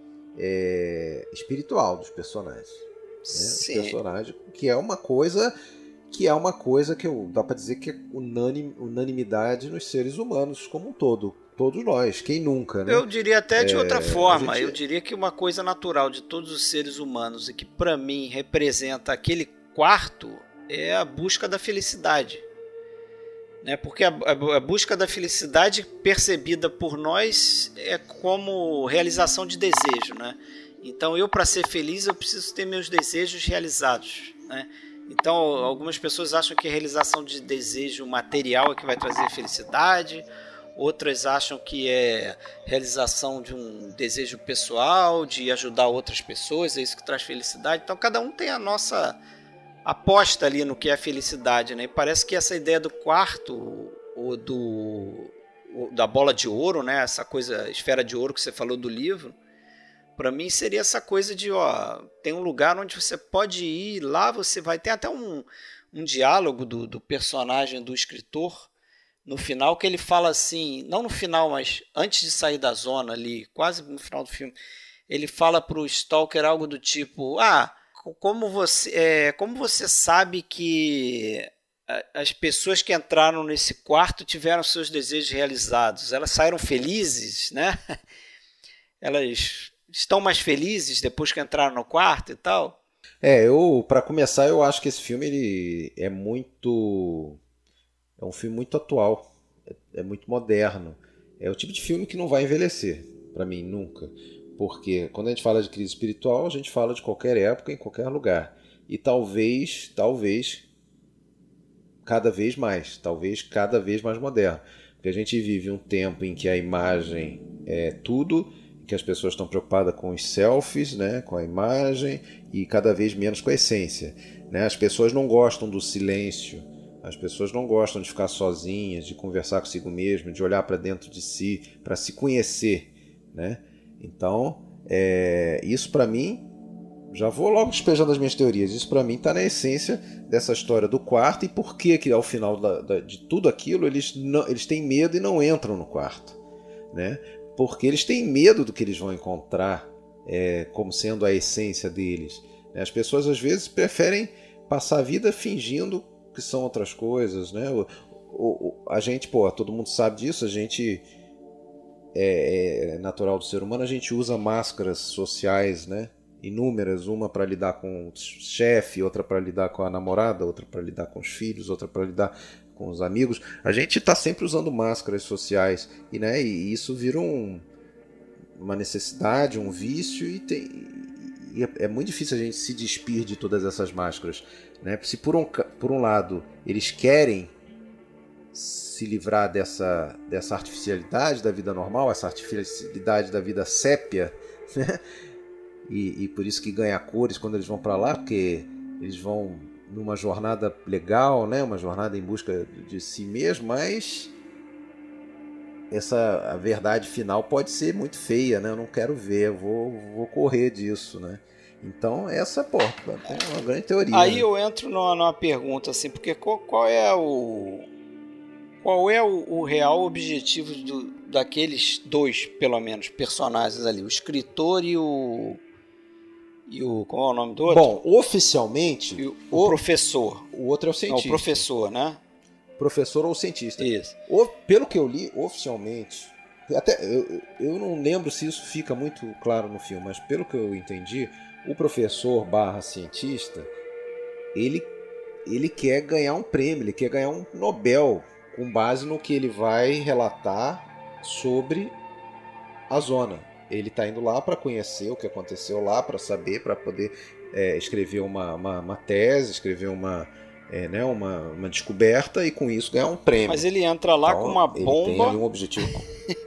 é, espiritual dos personagens. Né? Os personagens, que é uma coisa... Que é uma coisa que eu, dá para dizer que é unanim, unanimidade nos seres humanos como um todo. Todos nós, quem nunca, né? Eu diria até de é, outra forma, gente... eu diria que uma coisa natural de todos os seres humanos e que para mim representa aquele quarto é a busca da felicidade. Né? Porque a, a, a busca da felicidade percebida por nós é como realização de desejo. Né? Então eu, para ser feliz, eu preciso ter meus desejos realizados. Né? Então algumas pessoas acham que a realização de desejo material é que vai trazer felicidade. Outras acham que é realização de um desejo pessoal, de ajudar outras pessoas, é isso que traz felicidade. Então cada um tem a nossa aposta ali no que é felicidade, né? E parece que essa ideia do quarto, ou do, ou da bola de ouro, né? Essa coisa, esfera de ouro que você falou do livro, para mim seria essa coisa de, ó, tem um lugar onde você pode ir, lá você vai ter até um, um diálogo do, do personagem, do escritor, no final, que ele fala assim, não no final, mas antes de sair da zona ali, quase no final do filme, ele fala pro Stalker algo do tipo, ah, como você, é, como você sabe que as pessoas que entraram nesse quarto tiveram seus desejos realizados? Elas saíram felizes, né? Elas estão mais felizes depois que entraram no quarto e tal? É, eu, para começar, eu acho que esse filme ele é muito... É um filme muito atual, é, é muito moderno. É o tipo de filme que não vai envelhecer, para mim, nunca. Porque quando a gente fala de crise espiritual, a gente fala de qualquer época, em qualquer lugar. E talvez, talvez, cada vez mais, talvez cada vez mais moderno. Porque a gente vive um tempo em que a imagem é tudo, que as pessoas estão preocupadas com os selfies, né, com a imagem, e cada vez menos com a essência. Né? As pessoas não gostam do silêncio. As pessoas não gostam de ficar sozinhas, de conversar consigo mesmo, de olhar para dentro de si, para se conhecer, né? Então, é, isso para mim, já vou logo despejando as minhas teorias, isso para mim está na essência dessa história do quarto e por que que ao final da, da, de tudo aquilo eles, não, eles têm medo e não entram no quarto, né? Porque eles têm medo do que eles vão encontrar é, como sendo a essência deles. Né? As pessoas às vezes preferem passar a vida fingindo que são outras coisas, né? O, o, a gente, pô, todo mundo sabe disso, a gente é, é natural do ser humano, a gente usa máscaras sociais, né? Inúmeras, uma para lidar com o chefe, outra para lidar com a namorada, outra para lidar com os filhos, outra para lidar com os amigos. A gente está sempre usando máscaras sociais e, né, e isso vira um, uma necessidade, um vício e, tem, e é, é muito difícil a gente se despir de todas essas máscaras. Né? Se por um, por um lado eles querem se livrar dessa, dessa artificialidade da vida normal, essa artificialidade da vida sépia, né? e, e por isso que ganha cores quando eles vão para lá, porque eles vão numa jornada legal, né? Uma jornada em busca de si mesmo, mas essa a verdade final pode ser muito feia, né? Eu não quero ver, eu vou, vou correr disso, né? Então essa, pô, é uma grande teoria. Aí né? eu entro numa, numa pergunta assim, porque qual, qual é o qual é o, o real objetivo do, daqueles dois, pelo menos, personagens ali, o escritor e o e o qual é o nome do outro? Bom, oficialmente o, o, o professor. O outro é o cientista. Não, o professor, né? Professor ou cientista. Isso. O, pelo que eu li, oficialmente, até eu, eu não lembro se isso fica muito claro no filme, mas pelo que eu entendi, o professor barra cientista, ele, ele quer ganhar um prêmio, ele quer ganhar um Nobel, com base no que ele vai relatar sobre a zona. Ele está indo lá para conhecer o que aconteceu lá, para saber, para poder é, escrever uma, uma, uma tese, escrever uma, é, né, uma, uma descoberta e com isso ganhar um prêmio. Mas ele entra lá então, com uma ele bomba tem ali um objetivo.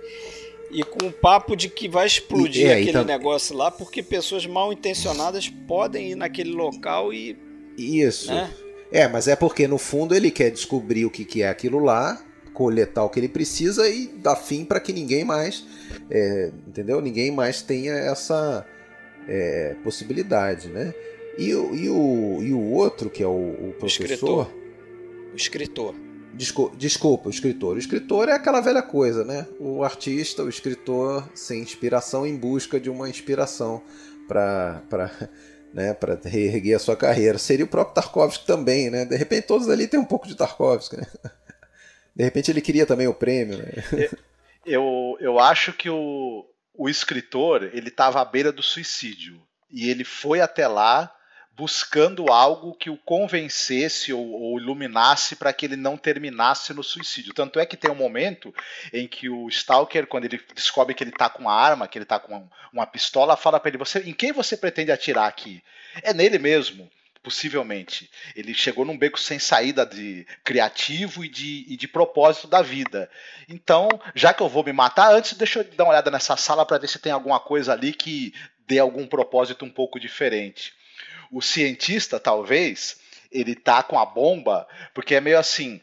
E com o papo de que vai explodir e, é, aquele tá... negócio lá, porque pessoas mal intencionadas podem ir naquele local e... Isso. Né? É, mas é porque no fundo ele quer descobrir o que, que é aquilo lá, coletar o que ele precisa e dar fim para que ninguém mais, é, entendeu? Ninguém mais tenha essa é, possibilidade, né? E, e, o, e o outro, que é o, o professor... O escritor. O escritor. Desculpa, desculpa, o escritor. O escritor é aquela velha coisa, né? O artista, o escritor sem inspiração em busca de uma inspiração para... né, para reerguer a sua carreira. Seria o próprio Tarkovsky também, né? De repente todos ali têm um pouco de Tarkovsky, né? De repente ele queria também o prêmio, né? Eu, eu acho que o, o escritor, ele estava à beira do suicídio. E ele foi até lá buscando algo que o convencesse ou, ou iluminasse para que ele não terminasse no suicídio. Tanto é que tem um momento em que o Stalker, quando ele descobre que ele está com uma arma, que ele está com uma pistola, fala para ele, você, em quem você pretende atirar aqui? É nele mesmo, possivelmente. Ele chegou num beco sem saída de criativo e de, e de propósito da vida. Então, já que eu vou me matar, antes deixa eu dar uma olhada nessa sala para ver se tem alguma coisa ali que dê algum propósito um pouco diferente. O cientista, talvez, ele tá com a bomba, porque é meio assim,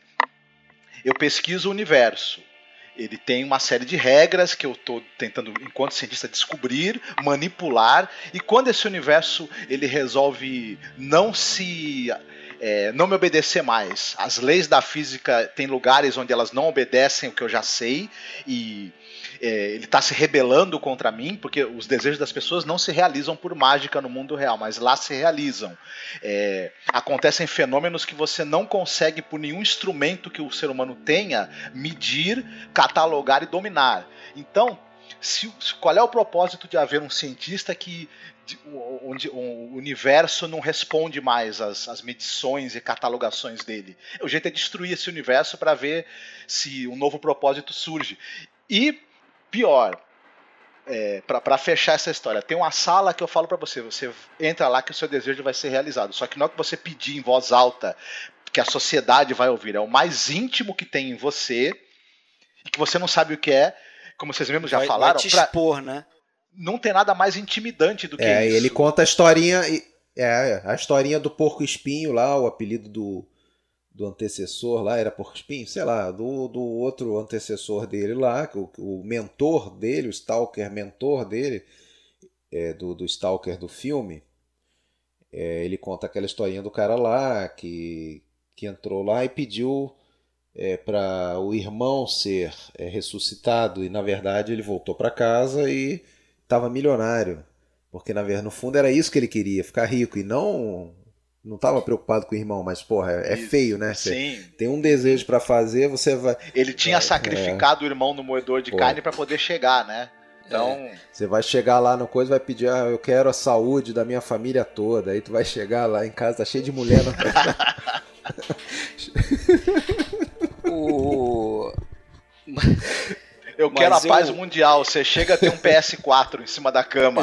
eu pesquiso o universo, ele tem uma série de regras que eu estou tentando, enquanto cientista, descobrir, manipular, e quando esse universo ele resolve não se... É, não me obedecer mais. As leis da física têm lugares onde elas não obedecem o que eu já sei, e é, ele está se rebelando contra mim, porque os desejos das pessoas não se realizam por mágica no mundo real, mas lá se realizam. É, acontecem fenômenos que você não consegue, por nenhum instrumento que o ser humano tenha, medir, catalogar e dominar. Então, se, qual é o propósito de haver um cientista que onde o universo não responde mais às, às medições e catalogações dele? O jeito é destruir esse universo para ver se um novo propósito surge. E pior, é, para fechar essa história, tem uma sala que eu falo para você, você entra lá que o seu desejo vai ser realizado, só que não é que você pedir em voz alta que a sociedade vai ouvir, é o mais íntimo que tem em você e que você não sabe o que é, como vocês mesmos já vai, falaram. Vai te expor, pra... né? Não tem nada mais intimidante do que é, isso. Ele conta a historinha, é, a historinha do porco espinho lá, o apelido do, do antecessor lá, era porco espinho? Sei lá, do, do outro antecessor dele lá, o, o mentor dele, o Stalker mentor dele, é, do, do Stalker do filme. É, ele conta aquela historinha do cara lá, que, que entrou lá e pediu é, para o irmão ser é, ressuscitado, e na verdade ele voltou para casa e estava milionário, porque na verdade no fundo era isso que ele queria, ficar rico, e não não estava preocupado com o irmão, mas porra, é, é feio, né? Você Sim. tem um desejo para fazer, você vai... Ele tinha é, sacrificado é... o irmão no moedor de Pô. carne para poder chegar, né? Então... É. Você vai chegar lá no coisa, vai pedir, ah, eu quero a saúde da minha família toda, aí tu vai chegar lá em casa, tá cheio de mulher na... o... Eu quero Mas a paz eu... mundial. Você chega a ter um P S quatro em cima da cama.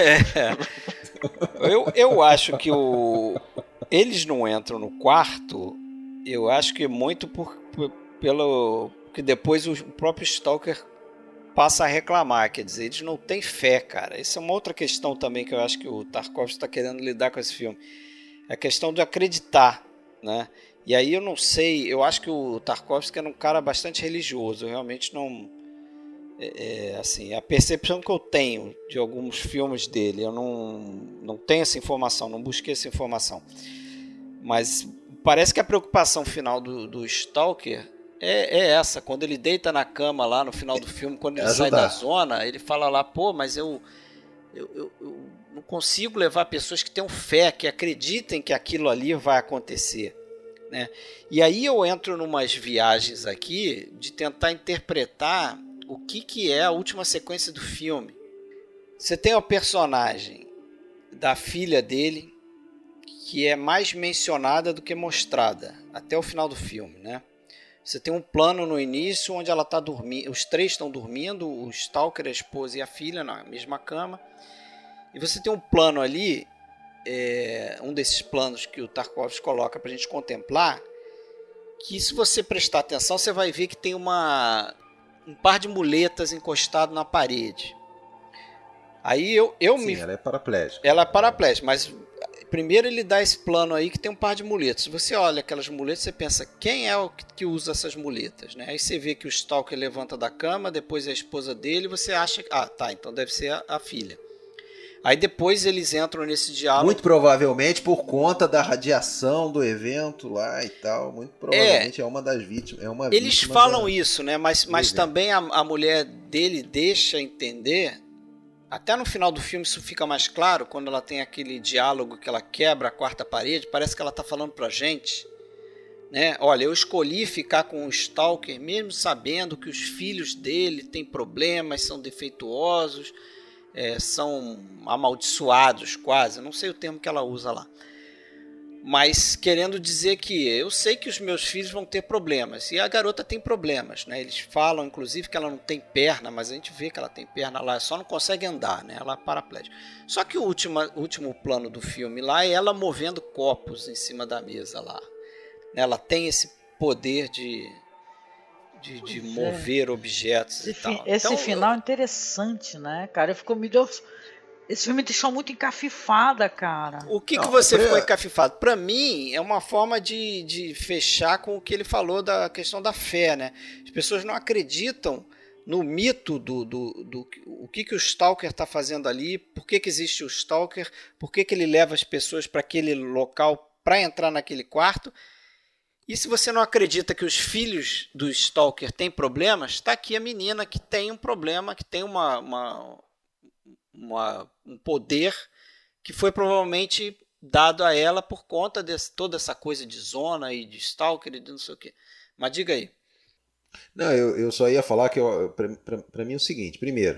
É. Eu, eu acho que o... eles não entram no quarto, eu acho que muito por, por, pelo que depois o próprio Stalker passa a reclamar. Quer dizer, eles não têm fé, cara. Essa é uma outra questão também que eu acho que o Tarkovsky está querendo lidar com esse filme. É a questão de acreditar, né? E aí eu não sei, eu acho que o Tarkovsky era um cara bastante religioso. Eu realmente não... É, é, assim, a percepção que eu tenho de alguns filmes dele, eu não, não tenho essa informação, não busquei essa informação, mas parece que a preocupação final do, do Stalker é, é essa, quando ele deita na cama lá no final do filme, quando ele é sai da zona, ele fala lá, pô, mas eu, eu, eu, eu não consigo levar pessoas que tenham fé, que acreditem que aquilo ali vai acontecer, né? E aí eu entro numas viagens aqui de tentar interpretar o que, que é a última sequência do filme. Você tem o personagem da filha dele, que é mais mencionada do que mostrada, até o final do filme, né? Você tem um plano no início onde ela está dormindo, os três estão dormindo, o Stalker, a esposa e a filha na mesma cama. E você tem um plano ali, é, um desses planos que o Tarkovsky coloca para a gente contemplar, que se você prestar atenção, você vai ver que tem uma, um par de muletas encostado na parede. Aí eu, eu Sim, me... ela é paraplégica. Ela é paraplégica, mas primeiro ele dá esse plano aí que tem um par de muletas. Se você olha aquelas muletas, você pensa, quem é o que usa essas muletas, né? Aí você vê que o Stalker levanta da cama, depois é a esposa dele, você acha que... Ah, tá, então deve ser a, a filha. Aí depois eles entram nesse diálogo. Muito provavelmente por conta da radiação do evento lá e tal. Muito provavelmente é, é uma das vítimas. É uma eles vítima falam da... isso, né? Mas, mas também a, a mulher dele deixa entender. Até no final do filme isso fica mais claro, quando ela tem aquele diálogo que ela quebra a quarta parede, parece que ela está falando pra gente, né? Olha, eu escolhi ficar com o Stalker mesmo sabendo que os filhos dele têm problemas, são defeituosos, é, são amaldiçoados quase, não sei o termo que ela usa lá. Mas querendo dizer que eu sei que os meus filhos vão ter problemas. E a garota tem problemas, né? Eles falam, inclusive, que ela não tem perna, mas a gente vê que ela tem perna lá, só não consegue andar, né? Ela é paraplégica. Só que o último, último plano do filme lá é ela movendo copos em cima da mesa lá. Ela tem esse poder de, de, de mover é. objetos esse e tal. Esse então, final eu... é interessante, né, cara? Eu fico me deu... Esse filme me deixou muito encafifada, cara. O que, não, que você pra... ficou encafifado? Para mim, é uma forma de, de fechar com o que ele falou da questão da fé, né? As pessoas não acreditam no mito do, do, do, do o que, que o Stalker está fazendo ali, por que, que existe o Stalker, por que, que ele leva as pessoas para aquele local para entrar naquele quarto. E se você não acredita que os filhos do Stalker têm problemas, está aqui a menina que tem um problema, que tem uma... uma Uma, um poder que foi provavelmente dado a ela por conta de toda essa coisa de zona e de Stalker e de não sei o que. Mas diga aí. Não, eu, eu só ia falar que para mim é o seguinte. Primeiro,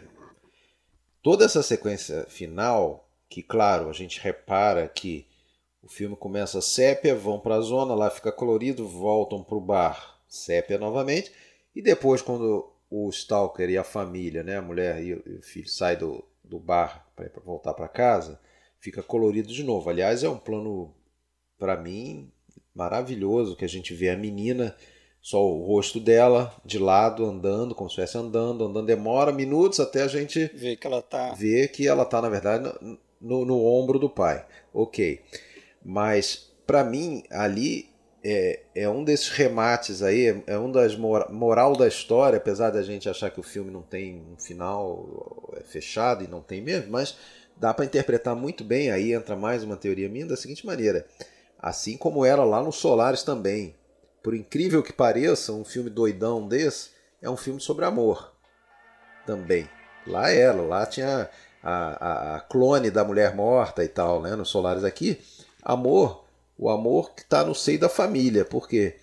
toda essa sequência final, que claro, a gente repara que o filme começa sépia, vão para a zona, lá fica colorido, voltam para o bar, sépia novamente, e depois quando o Stalker e a família, né, a mulher e o filho saem do do bar para voltar para casa, fica colorido de novo. Aliás, é um plano, para mim, maravilhoso, que a gente vê a menina, só o rosto dela de lado, andando, como se estivesse andando, andando, demora minutos até a gente ver que ela tá, ver que ela tá, na verdade, no, no, no ombro do pai. Ok. Mas, para mim, ali é, é um desses remates aí, é um das mor moral da história, apesar da gente achar que o filme não tem um final é fechado, e não tem mesmo, mas dá para interpretar muito bem. Aí entra mais uma teoria minha da seguinte maneira: assim como era lá no Solaris também, por incrível que pareça, um filme doidão desse é um filme sobre amor também. Lá era, lá tinha a, a, a clone da mulher morta e tal, né? No Solaris aqui, amor, o amor que está no seio da família, porque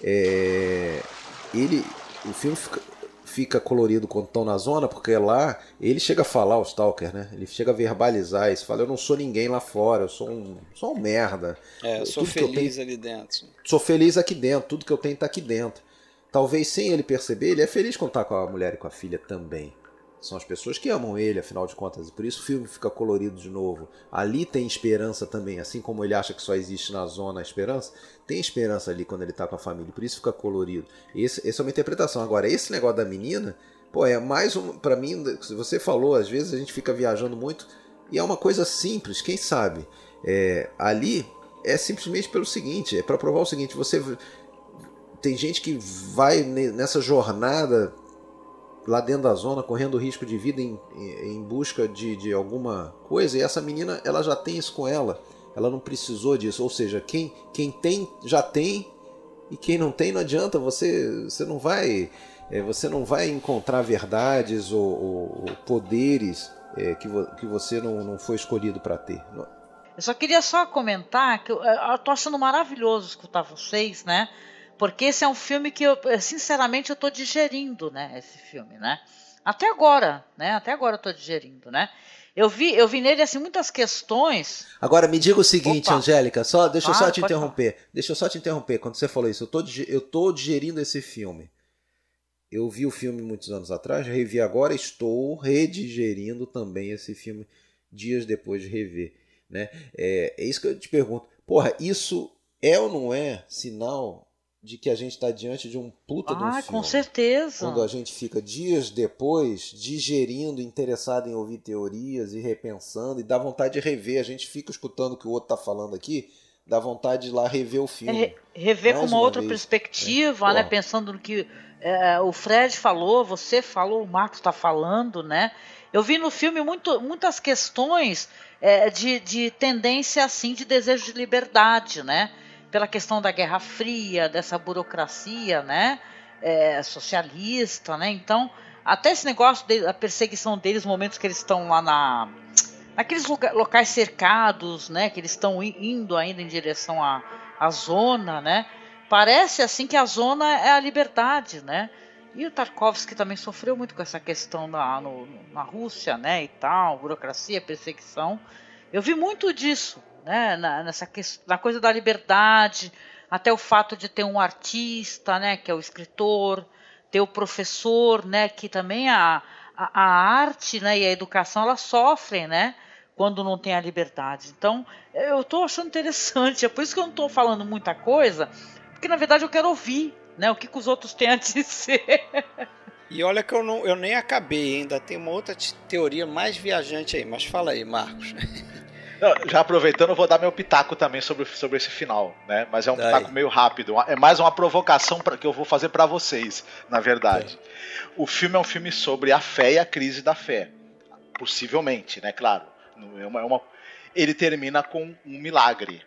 é, ele, o filme fica, fica colorido quando estão na zona, porque lá ele chega a falar, o Stalker, né? Ele chega a verbalizar isso, fala: eu não sou ninguém lá fora, eu sou um, sou um merda. É, eu sou tudo feliz que eu tenho, ali dentro. Sou feliz aqui dentro, tudo que eu tenho está aqui dentro. Talvez sem ele perceber, ele é feliz quando está com a mulher e com a filha também. São as pessoas que amam ele, afinal de contas. E por isso o filme fica colorido de novo. Ali tem esperança também. Assim como ele acha que só existe na zona a esperança, tem esperança ali quando ele tá com a família. Por isso fica colorido. Esse, essa é uma interpretação. Agora, esse negócio da menina, pô, é mais um... Pra mim, você falou, às vezes a gente fica viajando muito. E é uma coisa simples, quem sabe? É, ali é simplesmente pelo seguinte, é para provar o seguinte: você... Tem gente que vai nessa jornada lá dentro da zona, correndo risco de vida em, em busca de, de alguma coisa, e essa menina, ela já tem isso com ela, ela não precisou disso. Ou seja, quem, quem tem, já tem, e quem não tem, não adianta, você, você não vai é, você não vai encontrar verdades ou, ou, ou poderes é, que, vo, que você não, não foi escolhido para ter. Eu só queria só comentar que eu, eu tô achando maravilhoso escutar vocês, né? Porque esse é um filme que, eu, sinceramente, eu estou digerindo, né? Esse filme, né? Até agora, né? Até agora eu estou digerindo, né? Eu vi, eu vi nele assim muitas questões. Agora me diga o seguinte, Opa. Angélica, só, deixa eu Ah, só te pode interromper. Falar. Deixa eu só te interromper. Quando você falou isso, eu tô, eu tô digerindo esse filme. Eu vi o filme muitos anos atrás, revi agora, estou redigerindo também esse filme dias depois de rever. Né? É, é isso que eu te pergunto. Porra, isso é ou não é sinal de que a gente está diante de um puta ah, de um filme? Com certeza. Quando a gente fica dias depois digerindo, interessado em ouvir teorias e repensando, e dá vontade de rever. A gente fica escutando o que o outro está falando aqui, dá vontade de ir lá rever o filme. É, rever Mais com uma, uma outra vez, perspectiva, né? né? Pensando no que é, o Fred falou, você falou, o Marcos está falando, né? Eu vi no filme muito, muitas questões é, de, de tendência, assim, de desejo de liberdade, né? Pela questão da Guerra Fria, dessa burocracia, né? É, socialista, né? Então, até esse negócio da perseguição deles, os momentos que eles estão lá na... naqueles loca- locais cercados, né? Que eles estão indo ainda em direção à, à zona, né? Parece assim que a zona é a liberdade, né? E o Tarkovsky também sofreu muito com essa questão na, no, na Rússia, né? E tal, burocracia, perseguição. Eu vi muito disso, né? Na, nessa questão, na coisa da liberdade, até o fato de ter um artista, né? Que é o escritor, ter o professor, né? Que também a, a, a arte, né? E a educação, elas sofrem, né? Quando não tem a liberdade. Então, eu estou achando interessante. É por isso que eu não estou falando muita coisa, porque na verdade eu quero ouvir, né, o que, que os outros têm a dizer. E olha que eu, não, eu nem acabei ainda, tem uma outra teoria mais viajante aí, mas fala aí, Marcos. Não, já aproveitando, eu vou dar meu pitaco também sobre, sobre esse final, né? Mas é um Daí. pitaco meio rápido, é mais uma provocação pra, que eu vou fazer para vocês, na verdade. Tá. O filme é um filme sobre a fé e a crise da fé, possivelmente, né? Claro. É uma, é uma... Ele termina com um milagre.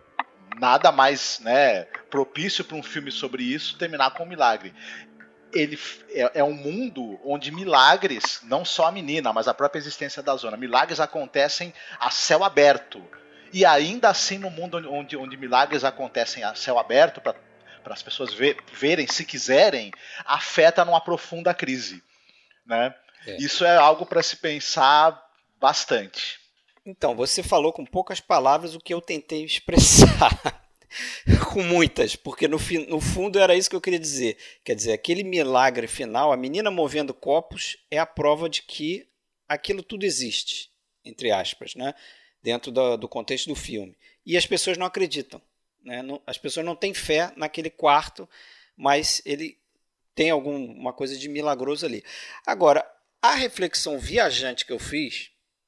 Nada mais, né, propício para um filme sobre isso terminar com um milagre. Ele é, é um mundo onde milagres, não só a menina, mas a própria existência da zona, milagres acontecem a céu aberto. E ainda assim, no mundo onde, onde milagres acontecem a céu aberto, para as pessoas ver, verem, se quiserem, a fé está numa profunda crise. Né? É. Isso é algo para se pensar bastante. Então, você falou com poucas palavras o que eu tentei expressar com muitas, porque no, no fundo era isso que eu queria dizer. Quer dizer, aquele milagre final, a menina movendo copos, é a prova de que aquilo tudo existe, entre aspas, né? Dentro do, do contexto do filme. E as pessoas não acreditam. Né? Não, as pessoas não têm fé naquele quarto, mas ele tem alguma coisa de milagroso ali. Agora, a reflexão viajante que eu fiz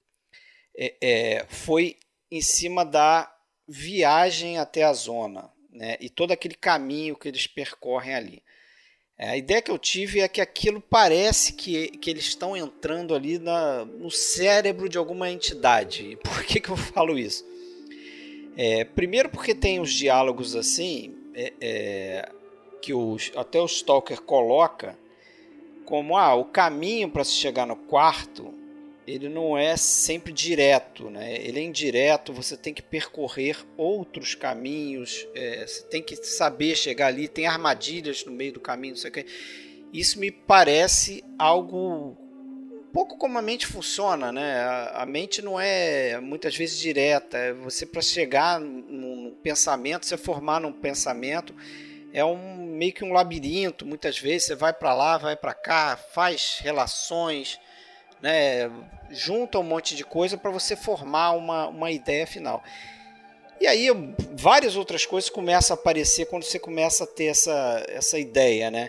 É, é, foi em cima da viagem até a zona, né? E todo aquele caminho que eles percorrem ali. É, a ideia que eu tive é que aquilo parece que, que eles estão entrando ali na, no cérebro de alguma entidade. E por que, que eu falo isso? É, primeiro porque tem os diálogos assim, é, é, que os, até o Stalker coloca como ah, o caminho para se chegar no quarto, ele não é sempre direto, né? Ele é indireto, você tem que percorrer outros caminhos, é, você tem que saber chegar ali, tem armadilhas no meio do caminho, não sei o que. Isso me parece algo um pouco como a mente funciona, né? A, a mente não é muitas vezes direta, você para chegar num pensamento, você formar num pensamento, é um, meio que um labirinto, muitas vezes você vai para lá, vai para cá, faz relações, né, junta um monte de coisa para você formar uma, uma ideia final. E aí várias outras coisas começam a aparecer quando você começa a ter essa, essa ideia, né?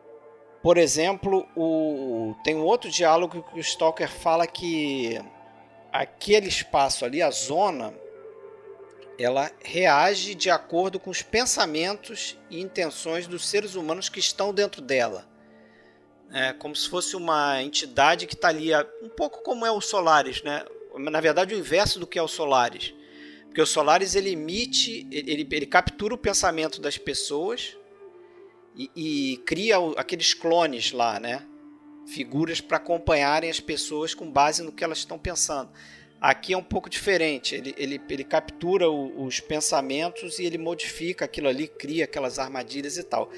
Por exemplo, o, tem um outro diálogo que o Stalker fala que aquele espaço ali, a zona, ela reage de acordo com os pensamentos e intenções dos seres humanos que estão dentro dela. É como se fosse uma entidade que está ali, um pouco como é o Solaris, né? Na verdade, o inverso do que é o Solaris. Porque o Solaris ele emite, ele, ele captura o pensamento das pessoas e, e cria aqueles clones lá, né? Figuras para acompanharem as pessoas com base no que elas estão pensando. Aqui é um pouco diferente, ele, ele, ele captura o, os pensamentos e ele modifica aquilo ali, cria aquelas armadilhas e tal.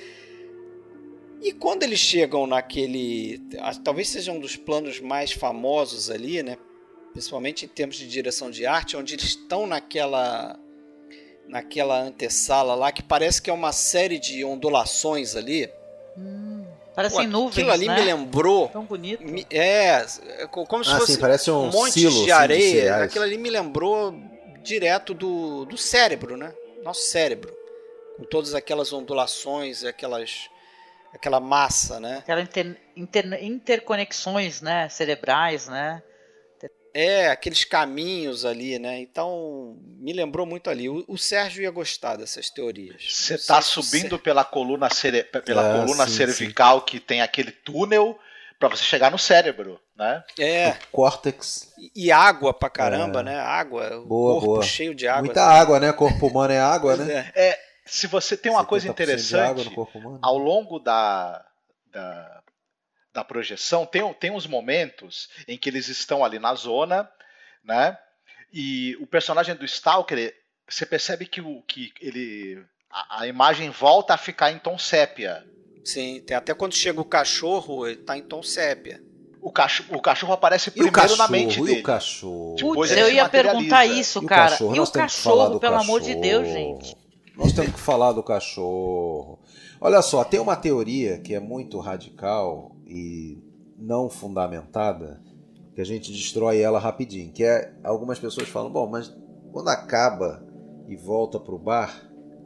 E quando eles chegam naquele, talvez seja um dos planos mais famosos ali, né? principalmente em termos de direção de arte, onde eles estão naquela naquela antessala lá, que parece que é uma série de ondulações ali. Hum, parecem Pô, nuvens, aquilo ali né? me lembrou... Tão bonito. Me, é, como se Ah, fosse sim, parece um um monte silo, de assim, de areia. cereais. Aquilo ali me lembrou direto do, do cérebro, né? Nosso cérebro. Com todas aquelas ondulações, aquelas, aquela massa, né? Aquelas inter, inter, interconexões, né? Cerebrais, né? É, aqueles caminhos ali, né? Então, me lembrou muito ali. O, o Sérgio ia gostar dessas teorias. Você está subindo pela coluna, cere... pela Ah, coluna sim, cervical, sim. Que tem aquele túnel para você chegar no cérebro, né? É. O córtex. E, e água pra caramba, é. né? Água, boa, o corpo boa. cheio de água. Muita assim. água, né? Corpo humano é água, né? É. é, se você tem uma coisa interessante, água no corpo humano, ao longo da... da... da projeção, tem, tem uns momentos em que eles estão ali na zona, né? E o personagem do Stalker, você percebe que, o, que ele, a, a imagem volta a ficar em tom sépia. Sim, tem até quando chega o cachorro, ele tá em tom sépia. O cachorro, o cachorro aparece e primeiro cachorro, na mente dele. E o cachorro? Putz, eu ia perguntar isso, e cara. O cachorro? E o cachorro, pelo cachorro. amor de Deus, gente? Nós temos que falar do cachorro. Olha só, tem uma teoria que é muito radical e não fundamentada, que a gente destrói ela rapidinho, que é, algumas pessoas falam, bom, mas quando acaba e volta pro bar,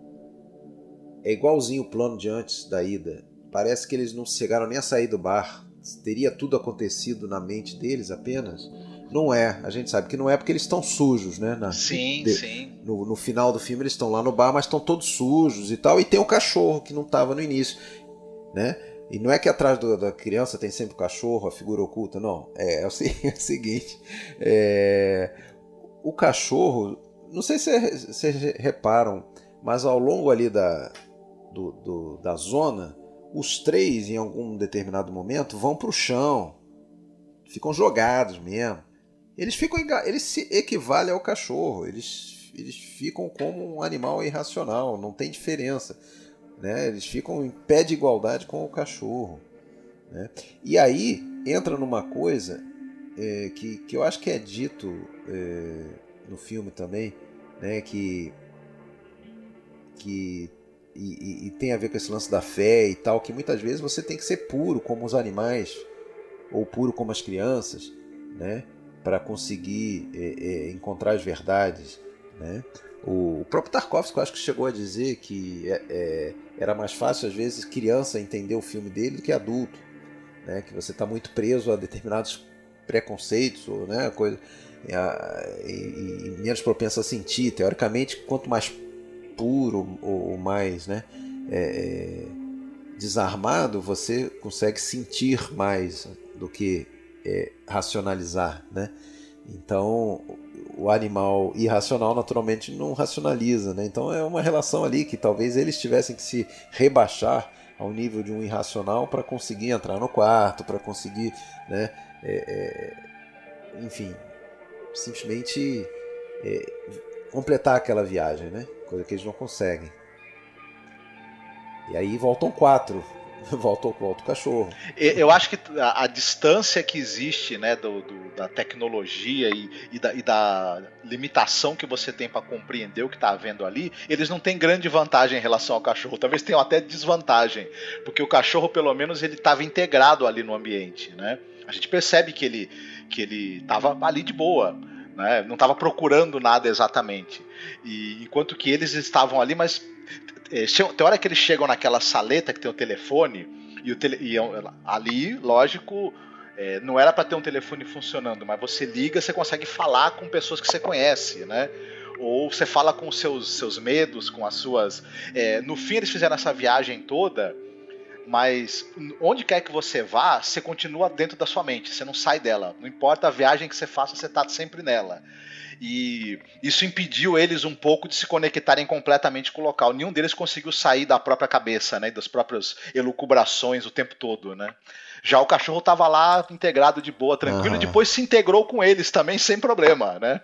é igualzinho o plano de antes da ida. Parece que eles não chegaram nem a sair do bar. Teria tudo acontecido na mente deles apenas? Não é. A gente sabe que não é, porque eles estão sujos, né? Na, sim, de, sim. No, no final do filme eles estão lá no bar, mas estão todos sujos e tal. E tem o cachorro que não estava no início, né? E não é que atrás do, da criança tem sempre o cachorro, a figura oculta, não. É, é, o, é o seguinte, é, o cachorro, não sei se vocês reparam, mas ao longo ali da, do, do, da zona, os três, em algum determinado momento, vão para o chão, ficam jogados mesmo. Eles, ficam, eles se equivalem ao cachorro, eles, eles ficam como um animal irracional, não tem diferença. Né? Eles ficam em pé de igualdade com o cachorro. Né? E aí entra numa coisa é, que, que eu acho que é dito é, no filme também, né? que, que e, e, e tem a ver com esse lance da fé e tal, que muitas vezes você tem que ser puro como os animais, ou puro como as crianças, né? Para conseguir é, é, encontrar as verdades. Né? O próprio Tarkovsky, eu acho que chegou a dizer que é, é, era mais fácil, às vezes, criança entender o filme dele do que adulto. Né? Que você está muito preso a determinados preconceitos, ou, né, coisa, e, a, e, e menos propenso a sentir. Teoricamente, quanto mais puro ou mais, né, é, desarmado, você consegue sentir mais do que é, racionalizar. Né? Então, o animal irracional naturalmente não racionaliza, né? Então é uma relação ali que talvez eles tivessem que se rebaixar ao nível de um irracional para conseguir entrar no quarto, para conseguir, né, é, é, enfim, simplesmente é, completar aquela viagem, né? Coisa que eles não conseguem. E aí voltam quatro. Volta, volta o cachorro. Eu acho que a, a distância que existe, né, do, do, da tecnologia e, e, da, e da limitação que você tem para compreender o que está havendo ali, eles não têm grande vantagem em relação ao cachorro. Talvez tenham até desvantagem, porque o cachorro, pelo menos, ele estava integrado ali no ambiente. Né? A gente percebe que ele que ele estava ali de boa. Né? Não estava procurando nada exatamente. E, enquanto que eles estavam ali, mas... tem hora que eles chegam naquela saleta que tem o telefone e, o tele, e ali, lógico, é, não era para ter um telefone funcionando, mas você liga, você consegue falar com pessoas que você conhece, né? Ou você fala com os seus, seus medos, com as suas... É, no fim eles fizeram essa viagem toda, mas onde quer que você vá, você continua dentro da sua mente, você não sai dela. Não importa a viagem que você faça, você está sempre nela. E isso impediu eles um pouco de se conectarem completamente com o local. Nenhum deles conseguiu sair da própria cabeça, né, das próprias elucubrações o tempo todo, né? Já o cachorro estava lá integrado de boa, tranquilo, uhum. E depois se integrou com eles também sem problema, né?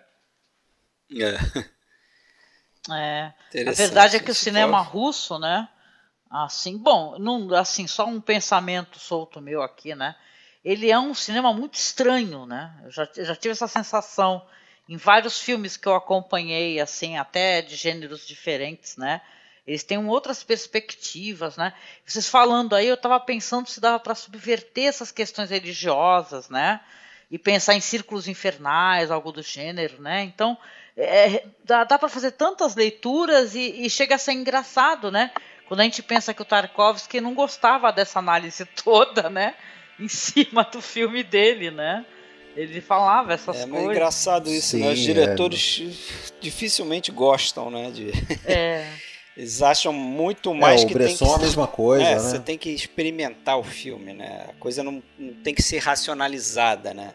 É. É. A verdade é que o cinema russo, né? Assim, bom, não, assim, só um pensamento solto meu aqui, né? ele é um cinema muito estranho, né? Eu já, eu já tive essa sensação em vários filmes que eu acompanhei, assim, até de gêneros diferentes, né? Eles têm outras perspectivas, né? Vocês falando aí, eu estava pensando se dava para subverter essas questões religiosas, né? E pensar em círculos infernais, algo do gênero, né? Então, é, dá, dá para fazer tantas leituras e, e chega a ser engraçado, né? Quando a gente pensa que o Tarkovsky não gostava dessa análise toda, né? Em cima do filme dele, né? Ele falava essas é, coisas. É engraçado isso, Sim, né? Os diretores é... dificilmente gostam, né? De... É. Eles acham muito mais é, que tem que... É, o Bresson a mesma coisa, é, né? Você tem que experimentar o filme, né? A coisa não, não tem que ser racionalizada, né?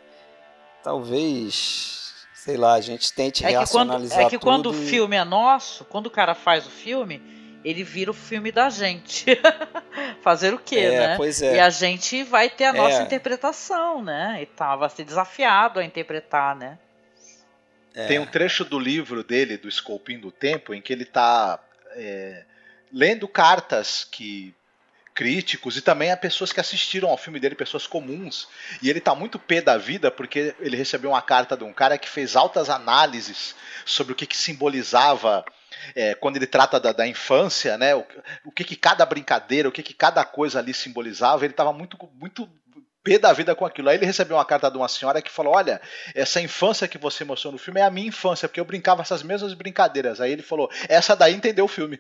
Talvez, sei lá, a gente tente é que racionalizar quando, É que tudo quando o e... filme é nosso, quando o cara faz o filme, ele vira o filme da gente. Fazer o quê, é, né? Pois é. E a gente vai ter a nossa é. interpretação, né? E tá, vai ser desafiado a interpretar, né? É. Tem um trecho do livro dele, do Esculpindo do Tempo, em que ele está é, lendo cartas que críticos e também a pessoas que assistiram ao filme dele, pessoas comuns, e ele tá muito pé da vida porque ele recebeu uma carta de um cara que fez altas análises sobre o que, que simbolizava é, quando ele trata da, da infância, né, o, o que, que cada brincadeira, o que, que cada coisa ali simbolizava. Ele estava muito, muito pé da vida com aquilo. Aí ele recebeu uma carta de uma senhora que falou: olha, essa infância que você mostrou no filme é a minha infância, porque eu brincava essas mesmas brincadeiras. Aí ele falou: essa daí entendeu o filme.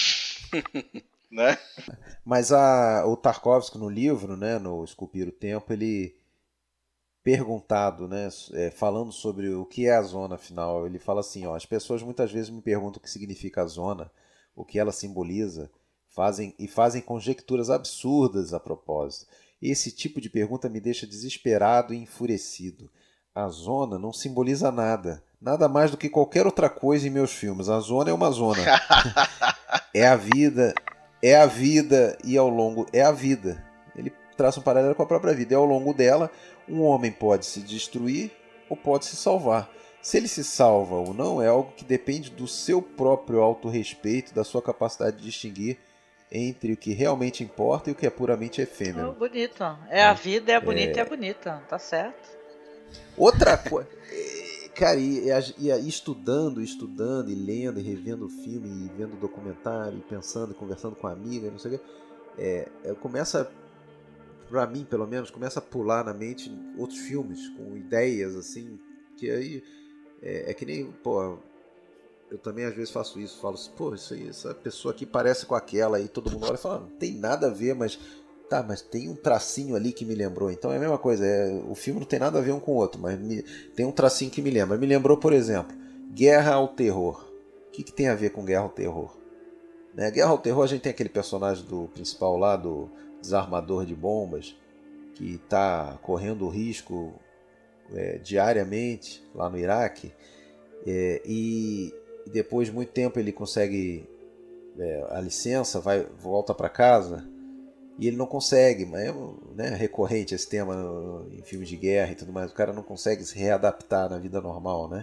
Né? Mas a, o Tarkovsky no livro, né, no Esculpir o Tempo, ele perguntado, né, é, falando sobre o que é a zona final, ele fala assim, ó, as pessoas muitas vezes me perguntam o que significa a zona, o que ela simboliza, fazem e fazem conjecturas absurdas a propósito. Esse tipo de pergunta me deixa desesperado e enfurecido. A zona não simboliza nada, nada mais do que qualquer outra coisa em meus filmes. A zona é uma zona. É a vida, é a vida e ao longo... É a vida. Ele traça um paralelo com a própria vida. E ao longo dela, um homem pode se destruir ou pode se salvar. Se ele se salva ou não é algo que depende do seu próprio autorrespeito, da sua capacidade de distinguir entre o que realmente importa e o que é puramente efêmero. Oh, bonito. É, a vida, é bonita é... e é bonita. Tá certo. Outra coisa... Cara, e, e, e estudando, estudando, e lendo, e revendo o filme, e vendo o documentário, e pensando, e conversando com a amiga, não sei o que, é, é, começa, pra mim pelo menos, começa a pular na mente outros filmes, com ideias, assim, que aí é, é que nem, pô, eu também às vezes faço isso, falo assim, pô, isso aí, essa pessoa aqui parece com aquela, aí todo mundo olha e fala, não tem nada a ver, mas... Tá, mas tem um tracinho ali que me lembrou. Então é a mesma coisa. É, o filme não tem nada a ver um com o outro, mas me, tem um tracinho que me lembra. Me lembrou, por exemplo, Guerra ao Terror. O que, que tem a ver com Guerra ao Terror? Né? Guerra ao Terror, a gente tem aquele personagem do principal lá, do desarmador de bombas, que está correndo risco é, diariamente lá no Iraque. É, e depois de muito tempo ele consegue é, a licença, vai, volta para casa. E ele não consegue, mas é né, recorrente esse tema em filmes de guerra e tudo mais. O cara não consegue se readaptar na vida normal, né?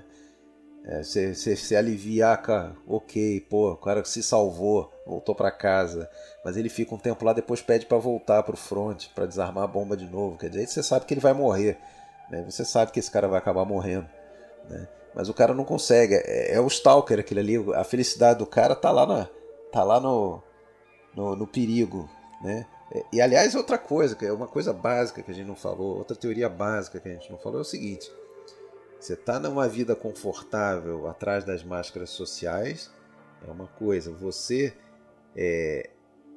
É, você, você, você alivia, ah, cara, ok, pô, o cara se salvou, voltou para casa. Mas ele fica um tempo lá, depois pede para voltar pro front, para desarmar a bomba de novo. Quer dizer, aí você sabe que ele vai morrer, né? Você sabe que esse cara vai acabar morrendo, né? Mas o cara não consegue, é, é o stalker aquele ali. A felicidade do cara tá lá, na, tá lá no, no, no perigo, né? E, aliás, outra coisa, que é uma coisa básica que a gente não falou, outra teoria básica que a gente não falou é o seguinte: você está numa vida confortável atrás das máscaras sociais, é uma coisa, você é,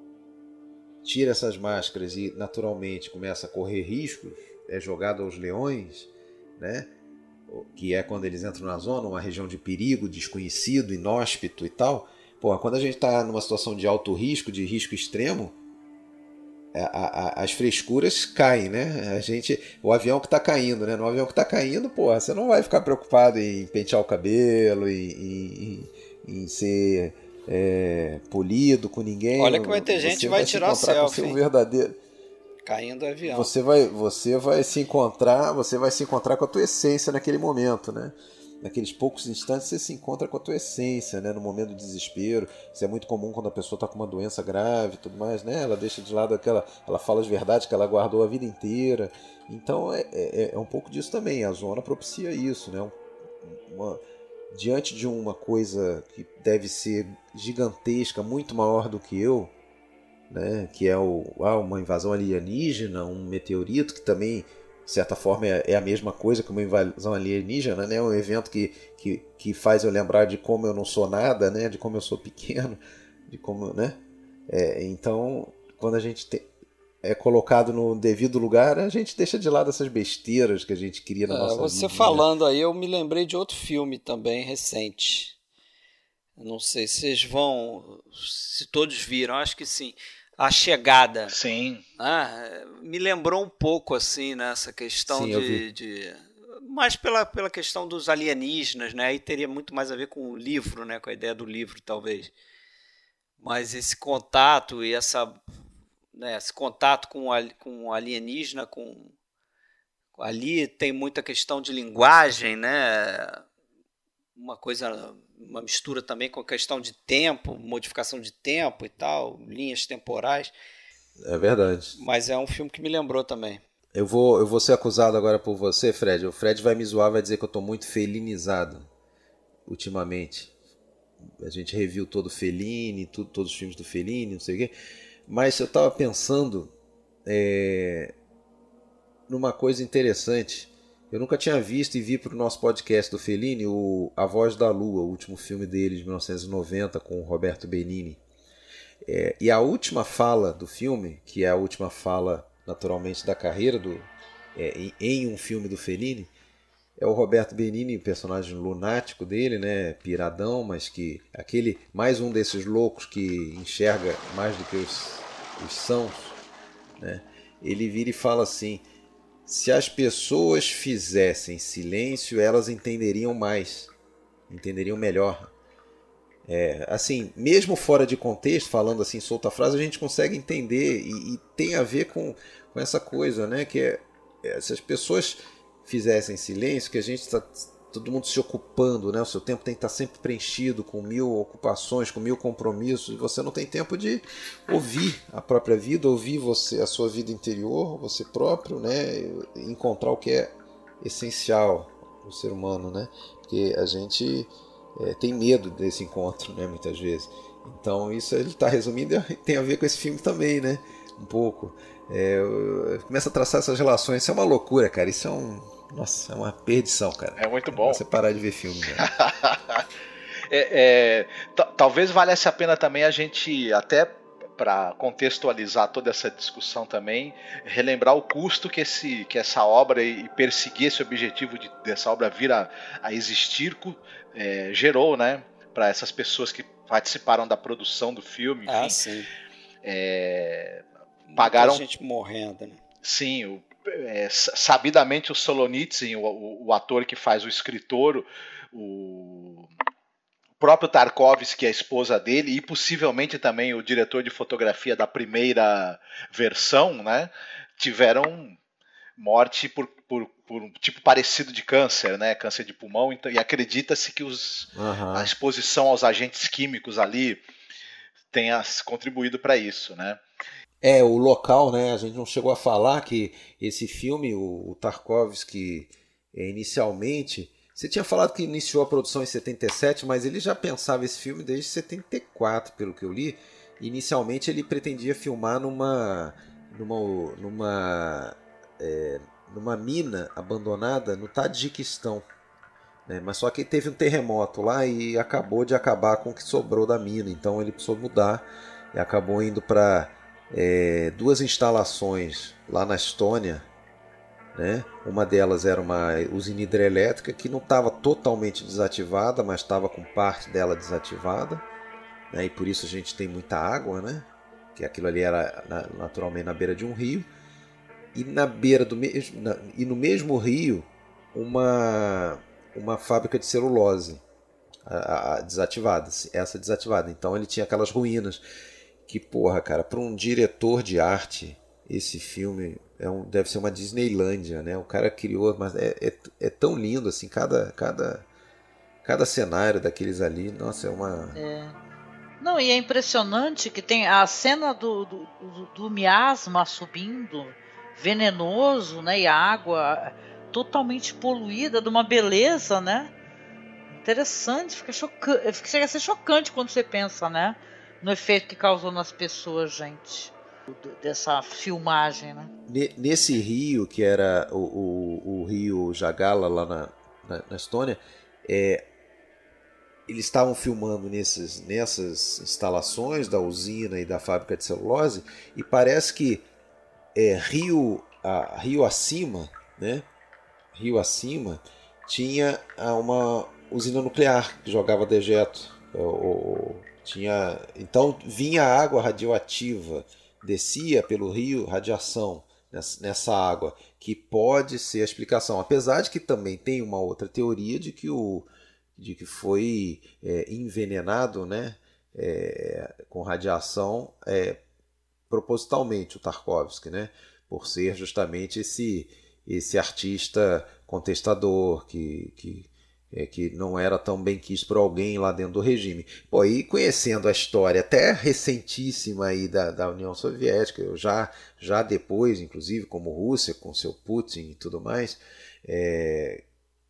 tira essas máscaras e naturalmente começa a correr riscos, é jogado aos leões, né? Que é quando eles entram na zona, uma região de perigo, desconhecido, inóspito e tal. Pô, quando a gente está numa situação de alto risco, de risco extremo, A, a, as frescuras caem, né? A gente, o avião que está caindo, né? No avião que está caindo, pô, você não vai ficar preocupado em pentear o cabelo, em, em, em ser é, polido com ninguém. Olha que vai ter gente que vai, vai tirar se encontrar selfie, com seu verdadeiro. Caindo do avião. Você vai, você vai se encontrar, você vai se encontrar com a tua essência naquele momento, né? naqueles poucos instantes você se encontra com a tua essência, né? No momento do desespero. Isso é muito comum quando a pessoa está com uma doença grave e tudo mais, né? Ela deixa de lado aquela... Ela fala as verdades que ela guardou a vida inteira. Então é, é, é um pouco disso também. A Zona propicia isso, né? Uma, diante de uma coisa que deve ser gigantesca, muito maior do que eu, né? Que é o, ah, uma invasão alienígena, um meteorito que também... de certa forma é a mesma coisa que uma invasão alienígena, né? Um evento que, que, que faz eu lembrar de como eu não sou nada, né? De como eu sou pequeno, de como, né? É, então, quando a gente te, é colocado no devido lugar, a gente deixa de lado essas besteiras que a gente cria na é, nossa vida. Você falando aí, eu me lembrei de outro filme também recente. Não sei se vocês vão, se todos viram, acho que sim. A Chegada. Sim. Ah, me lembrou um pouco assim, né, essa questão Sim, de, de. Mais pela, pela questão dos alienígenas, né? Aí teria muito mais a ver com o livro, né? Com a ideia do livro, talvez. Mas esse contato e essa. Né, esse contato com o com o alienígena, com. Ali tem muita questão de linguagem, né? Uma coisa. Uma mistura também com a questão de tempo, modificação de tempo e tal, linhas temporais. É verdade. Mas é um filme que me lembrou também. Eu vou, eu vou ser acusado agora por você, Fred. O Fred vai me zoar, vai dizer que eu tô muito felinizado ultimamente. A gente reviu todo o Fellini, tudo, todos os filmes do Fellini, não sei o quê. Mas eu tava pensando é, numa coisa interessante. Eu nunca tinha visto e vi pro nosso podcast do Fellini o A Voz da Lua, o último filme dele de mil novecentos e noventa com o Roberto Benigni. É, e a última fala do filme, que é a última fala naturalmente da carreira do, é, em, em um filme do Fellini, é o Roberto Benigni, o personagem lunático dele, né, piradão, mas que aquele mais um desses loucos que enxerga mais do que os, os sãos, né, ele vira e fala assim: se as pessoas fizessem silêncio, elas entenderiam mais, entenderiam melhor. É, assim, mesmo fora de contexto, falando assim, solta a frase, a gente consegue entender e, e tem a ver com, com essa coisa, né? Que é, é, se as pessoas fizessem silêncio, que a gente está todo mundo se ocupando, né? O seu tempo tem que estar sempre preenchido com mil ocupações, com mil compromissos, e você não tem tempo de ouvir a própria vida, ouvir você, a sua vida interior, você próprio, né? Encontrar o que é essencial no ser humano, né? Porque a gente É, tem medo desse encontro, né, muitas vezes. Então isso ele está resumindo e tem a ver com esse filme também, né, um pouco. É, começa a traçar essas relações, isso é uma loucura, cara, isso é um, nossa, é uma perdição, cara. É muito bom. Você parar de ver filme, né? é, é, talvez valesse a pena também a gente até para contextualizar toda essa discussão também, relembrar o custo que, esse, que essa obra e perseguir esse objetivo de, dessa obra vir a, a existir é, gerou, né, para essas pessoas que participaram da produção do filme. Enfim, ah, sim. É, pagaram muita gente morrendo, né? Sim, o, é, sabidamente o Solzhenitsyn, o, o, o ator que faz o escritor, o próprio Tarkovsky, a esposa dele, e possivelmente também o diretor de fotografia da primeira versão, né, tiveram morte por, por, por um tipo parecido de câncer, né, câncer de pulmão, então, e acredita-se que os, uhum. a exposição aos agentes químicos ali tenha contribuído para isso, né. É, o local, né, a gente não chegou a falar que esse filme, o, o Tarkovsky, inicialmente... Você tinha falado que iniciou a produção em setenta e sete, mas ele já pensava esse filme desde setenta e quatro, pelo que eu li. Inicialmente ele pretendia filmar numa numa numa, é, numa mina abandonada no Tadiquistão, né? Mas só que teve um terremoto lá e acabou de acabar com o que sobrou da mina. Então ele precisou mudar e acabou indo para é, duas instalações lá na Estônia. Né? Uma delas era uma usina hidrelétrica que não estava totalmente desativada, mas estava com parte dela desativada, né? E por isso a gente tem muita água, né? Que aquilo ali era naturalmente na beira de um rio, e na beira do mesmo na, e no mesmo rio uma uma fábrica de celulose a, a, desativada, essa desativada. Então ele tinha aquelas ruínas que, porra, cara, para um diretor de arte esse filme é um, deve ser uma Disneylândia, né? O cara criou, mas é, é, é tão lindo assim, cada, cada cada cenário daqueles ali, nossa, é uma... É. Não, e é impressionante que tem a cena do, do, do, do miasma subindo, venenoso, né? E a água totalmente poluída, de uma beleza, né? Interessante, fica chocante, chega a ser chocante quando você pensa, né? No efeito que causou nas pessoas, gente, dessa filmagem, né? Nesse rio, que era o, o, o rio Jagala, lá na, na, na Estônia, é, eles estavam filmando nesses, nessas instalações da usina e da fábrica de celulose, e parece que é, rio, a, rio acima, né? Rio acima, tinha uma usina nuclear que jogava dejeto. Ou, tinha, então vinha água radioativa, descia pelo rio radiação nessa, nessa água, que pode ser a explicação. Apesar de que também tem uma outra teoria de que, o, de que foi é, envenenado, né, é, com radiação é, propositalmente o Tarkovsky, né, por ser justamente esse, esse artista contestador que... que É, que não era tão bem quisto por alguém lá dentro do regime. Pô, e conhecendo a história até recentíssima aí da, da União Soviética, eu já, já depois, inclusive, como Rússia, com seu Putin e tudo mais, é,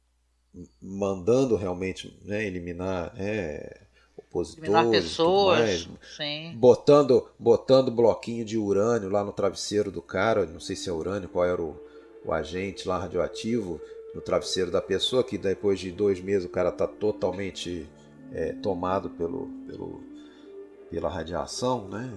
mandando realmente, né, eliminar é, opositores eliminar pessoas, e tudo mais, sim. Botando, botando bloquinho de urânio lá no travesseiro do cara, não sei se é urânio, qual era o, o agente lá radioativo, no travesseiro da pessoa, que depois de dois meses o cara está totalmente é, tomado pelo, pelo, pela radiação, né?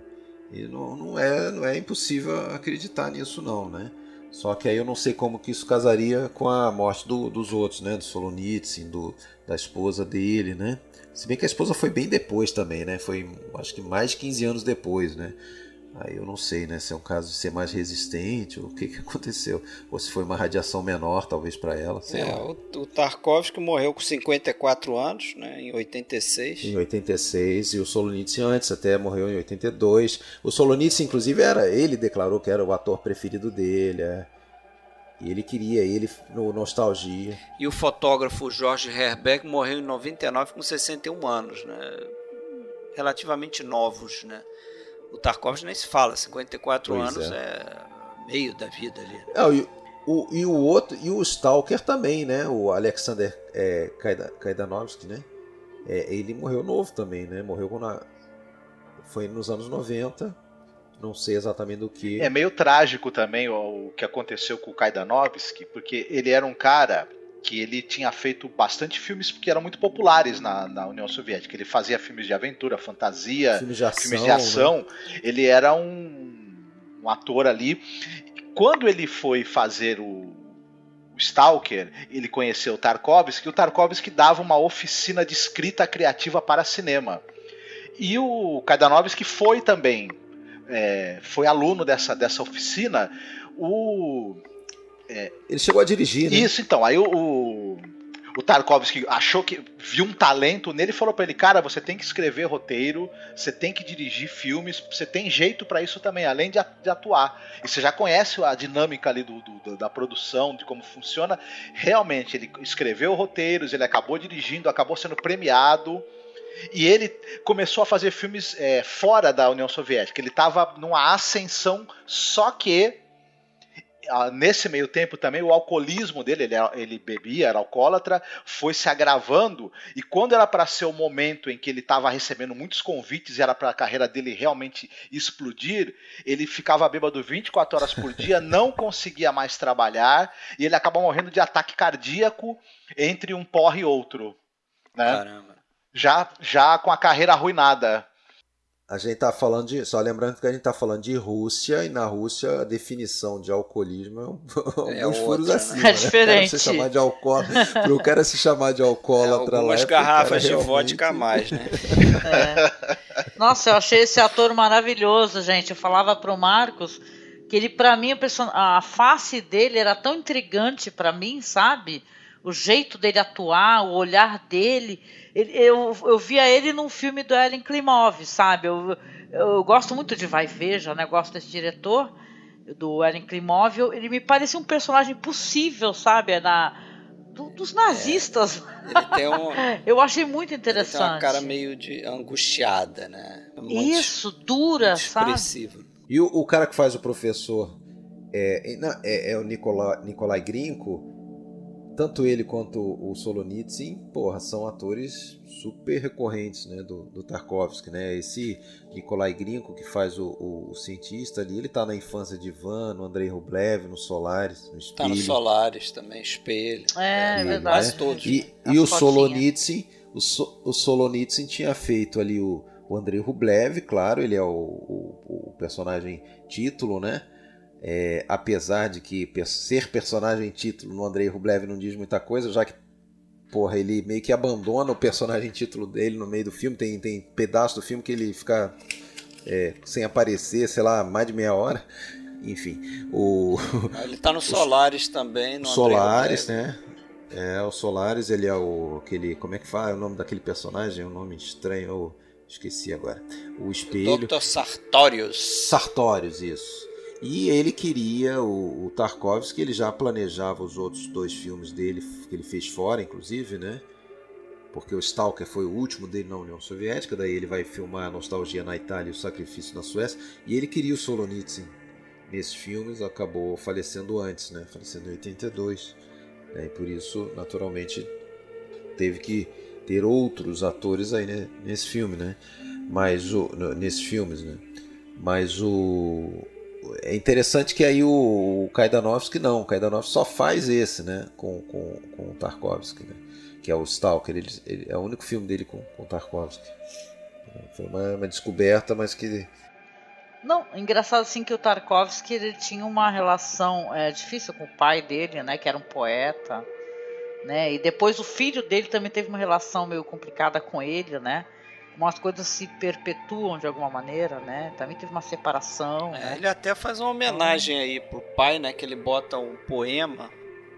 E não, não, é, não é impossível acreditar nisso não, né? Só que aí eu não sei como que isso casaria com a morte do, dos outros, né? Do Solonitsyn, do, da esposa dele, né? Se bem que a esposa foi bem depois também, né? Foi acho que mais de quinze anos depois, né? Aí eu não sei, né, se é um caso de ser mais resistente ou o que, que aconteceu. Ou se foi uma radiação menor, talvez, para ela. Sei é, lá. o, o Tarkovsky morreu com cinquenta e quatro anos, né, em oitenta e seis. Em oitenta e seis, e o Solonitsyn antes até morreu em oitenta e dois. O Solonitsyn, inclusive, era, ele declarou que era o ator preferido dele. É. E ele queria, ele no Nostalgia. E o fotógrafo Jorge Herbeck morreu em noventa e nove com sessenta e um anos, né, relativamente novos, né. O Tarkovsky nem se fala, cinquenta e quatro pois anos é. é meio da vida ali. Não, e, o, e o outro, e o Stalker também, né? O Alexander é, Kaidanovsky, né? É, ele morreu novo também, né? Morreu na, foi nos anos noventa, não sei exatamente do que. É meio trágico também o, o que aconteceu com o Kaidanovsky, porque ele era um cara que ele tinha feito bastante filmes que eram muito populares na, na União Soviética. Ele fazia filmes de aventura, fantasia, filmes de ação. Filmes de ação. Né? Ele era um, um ator ali. Quando ele foi fazer o, o Stalker, ele conheceu o Tarkovsky, e o Tarkovsky dava uma oficina de escrita criativa para cinema. E o Kaidanovsky foi também, é, foi aluno dessa, dessa oficina. O... É, ele chegou a dirigir, né? Isso, então. Aí o, o, o Tarkovsky achou que viu um talento nele e falou pra ele, cara, você tem que escrever roteiro, você tem que dirigir filmes, você tem jeito pra isso também, além de, de atuar. E você já conhece a dinâmica ali do, do, da produção, de como funciona. Realmente, ele escreveu roteiros, ele acabou dirigindo, acabou sendo premiado. E ele começou a fazer filmes é, fora da União Soviética. Ele estava numa ascensão, só que nesse meio tempo também o alcoolismo dele, ele, ele bebia, era alcoólatra, foi se agravando, e quando era para ser o momento em que ele estava recebendo muitos convites e era para a carreira dele realmente explodir, ele ficava bêbado vinte e quatro horas por dia, não conseguia mais trabalhar, e ele acaba morrendo de ataque cardíaco entre um porre e outro. Né? Caramba. Já, já com a carreira arruinada. A gente tá falando de. Só lembrando que a gente tá falando de Rússia, e na Rússia a definição de alcoolismo é alguns é furos outra, acima. É né? diferente. Se chamar de alcoólatra, pro cara se chamar de alcoólatra é, lá. Algumas é garrafas de realmente... vodka a mais, né? É. Nossa, eu achei esse ator maravilhoso, gente. Eu falava pro Marcos que ele, pra mim, a face dele era tão intrigante pra mim, sabe? O jeito dele atuar, o olhar dele. Ele, eu, eu via ele num filme do Ellen Klimov, sabe? Eu, eu gosto muito de Vai Veja, né? Eu gosto desse diretor, do Ellen Klimov. Ele me parecia um personagem possível, sabe? Na, do, dos nazistas. É, ele tem um, eu achei muito interessante. Ele tem uma cara meio de angustiada, né? Muito, Isso, dura, muito sabe? expressivo. E o, o cara que faz o professor é, é, é o Nicolai, Nicolai Grinko. Tanto ele quanto o Solonitsyn, porra, são atores super recorrentes, né, do, do Tarkovsky, né? Esse Nikolai Grinko que faz o, o, o cientista ali, ele tá na infância de Ivan, no Andrei Rublev, no Solaris, no Espelho. Tá no Solaris também, Espelho. É, é verdade. Quase todos. E, e o Solonitsyn, o, so, o Solonitsyn tinha feito ali o, o Andrei Rublev, claro, ele é o, o, o personagem título, né? É, apesar de que ser personagem título no Andrei Rublev não diz muita coisa, já que porra, ele meio que abandona o personagem título dele no meio do filme, tem, tem pedaço do filme que ele fica é, sem aparecer, sei lá, mais de meia hora. Enfim, o... ele tá no Solaris o, também, no Solaris, né? É, o Solaris, ele é o aquele, como é que fala o nome daquele personagem? É um nome estranho, eu esqueci agora. O Espelho. doutor Sartorius. Sartorius, isso. E ele queria, o, o Tarkovsky, ele já planejava os outros dois filmes dele, que ele fez fora, inclusive, né? Porque o Stalker foi o último dele na União Soviética, daí ele vai filmar a Nostalgia na Itália e o Sacrifício na Suécia, e ele queria o Solonitsyn nesses filmes, acabou falecendo antes, né? Falecendo em oitenta e dois, né? E por isso, naturalmente, teve que ter outros atores aí, né? Nesse filme, né? Mas o, nesses filmes, né? Mas o... É interessante que aí o, o Kaidanovsky não, o Kaidanovsky só faz esse, né, com, com, com o Tarkovsky, né, que é o Stalker, ele, ele, é o único filme dele com, com o Tarkovsky. Foi uma, uma descoberta, mas que... Não, engraçado assim que o Tarkovsky ele tinha uma relação é, difícil com o pai dele, né, que era um poeta, né, e depois o filho dele também teve uma relação meio complicada com ele, né, umas coisas se perpetuam de alguma maneira, né? Também teve uma separação. É, né? Ele até faz uma homenagem aí pro pai, né? Que ele bota um poema,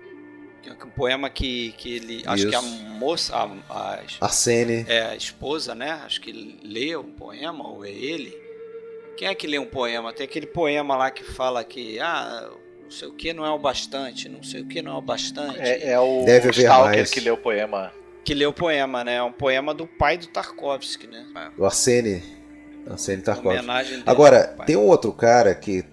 que é um poema que, que ele, Isso. acho que a moça, a, a, Arsene, é a esposa, né? Acho que lê um poema ou é ele. Quem é que lê um poema? Tem aquele poema lá que fala que ah, não sei o que não é o bastante, não sei o que não é o bastante. É, é o, Deve o haver Stalker mais. que lê o poema. Que lê o poema, né? É um poema do pai do Tarkovsky, né? do Arsene, Arsene Tarkovsky. Homenagem dele Agora, ao pai. tem um outro cara que,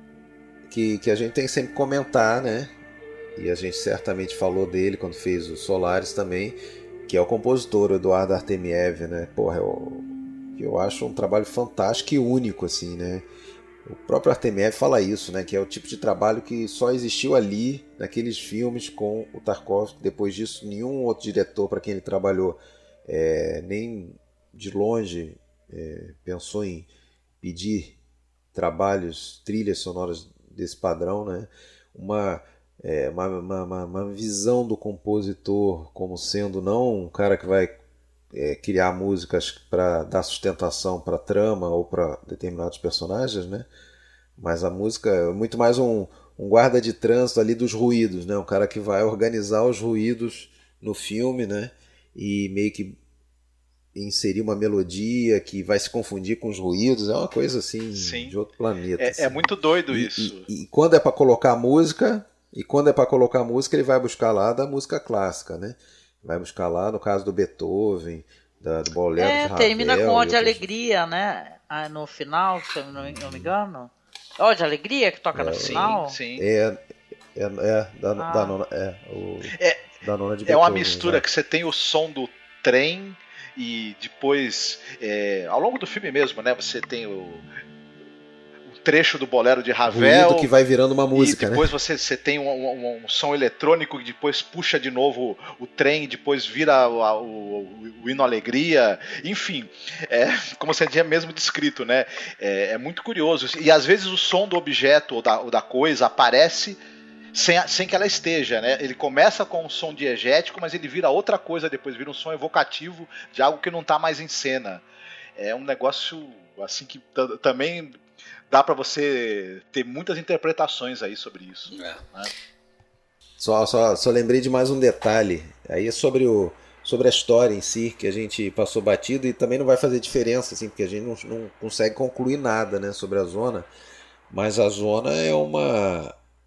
que, que a gente tem que sempre comentar, né? E a gente certamente falou dele quando fez o Solaris também, que é o compositor, o Eduardo Artemiev, né? Porra, eu, eu acho um trabalho fantástico e único, assim, né? O próprio Artemiev fala isso, né? Que é o tipo de trabalho que só existiu ali, naqueles filmes com o Tarkovsky. Depois disso, nenhum outro diretor para quem ele trabalhou, é, nem de longe, é, pensou em pedir trabalhos, trilhas sonoras desse padrão, né? Uma, é, uma, uma, uma visão do compositor como sendo não um cara que vai é, criar músicas para dar sustentação para trama ou para determinados personagens, né? Mas a música é muito mais um, um guarda de trânsito ali dos ruídos, né? Um cara que vai organizar os ruídos no filme, né? E meio que inserir uma melodia que vai se confundir com os ruídos. É uma coisa assim Sim. de outro planeta. É, assim. é muito doido e, isso. E, e quando é para colocar música, e quando é para colocar música, ele vai buscar lá da música clássica, né? Vai buscar lá, no caso do Beethoven, da, do Bolero É, de Ravel. termina com Ó de outros... Alegria, né? Ah, no final, se eu não, não me engano. Ó de Alegria que toca É, no sim, final? Sim. É, é, é, da, Ah. da nona, é, o, É, da nona de É uma Beethoven, mistura exato. que você tem o som do trem e depois, é, ao longo do filme mesmo, né? Você tem o, o trecho do Bolero de Ravel. Ruído que vai virando uma música, e depois né? você, você tem um, um, um som eletrônico que depois puxa de novo o, o trem, depois vira o, o, o hino Alegria, enfim, é, como você tinha mesmo descrito, né? É, é muito curioso. E às vezes o som do objeto ou da, ou da coisa aparece sem, a, sem que ela esteja, né? Ele começa com um som diegético, mas ele vira outra coisa depois, vira um som evocativo de algo que não está mais em cena. É um negócio assim que t- também dá para você ter muitas interpretações aí sobre isso. É. Né? Só, só, só lembrei de mais um detalhe. Aí é sobre, o, sobre a história em si, que a gente passou batido e também não vai fazer diferença, assim, porque a gente não, não consegue concluir nada, né, sobre a Zona. Mas a Zona é uma,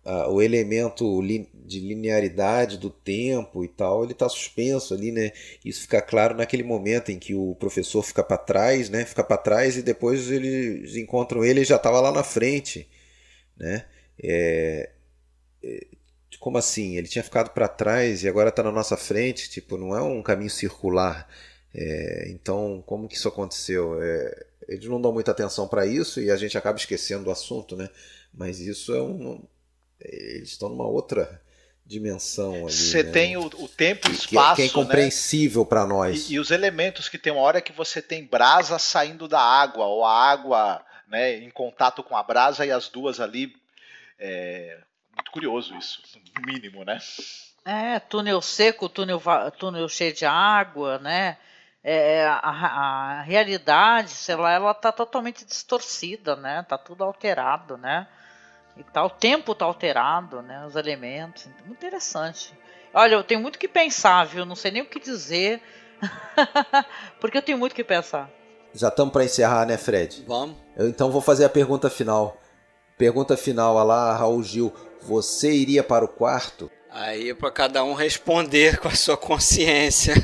a, o elemento li, de linearidade do tempo e tal, ele está suspenso ali, né? Isso fica claro naquele momento em que o professor fica para trás, né? Fica para trás e depois eles encontram ele e já estava lá na frente, né? É, é, como assim? Ele tinha ficado para trás e agora está na nossa frente? Tipo, não é um caminho circular. É, então, como que isso aconteceu? É, eles não dão muita atenção para isso e a gente acaba esquecendo do assunto, né? Mas isso é um, eles estão numa outra dimensão ali. Você né? tem o, o tempo e o que, espaço, que é né? incompreensível para nós. E, e os elementos que tem uma hora que você tem brasa saindo da água, ou a água, né, em contato com a brasa e as duas ali. É muito curioso isso, no mínimo, né? É, túnel seco, túnel, túnel cheio de água, né? É, a, a realidade, sei lá, ela tá totalmente distorcida, né? Tá tudo alterado, né? E tá, o tempo tá alterado, né? Os elementos. Muito interessante. Olha, eu tenho muito que pensar, viu? Não sei nem o que dizer. Porque eu tenho muito que pensar. Já estamos para encerrar, né, Fred? Vamos. Eu então vou fazer a pergunta final. Pergunta final, a lá, Raul Gil. Você iria para o quarto? Aí é para cada um responder com a sua consciência.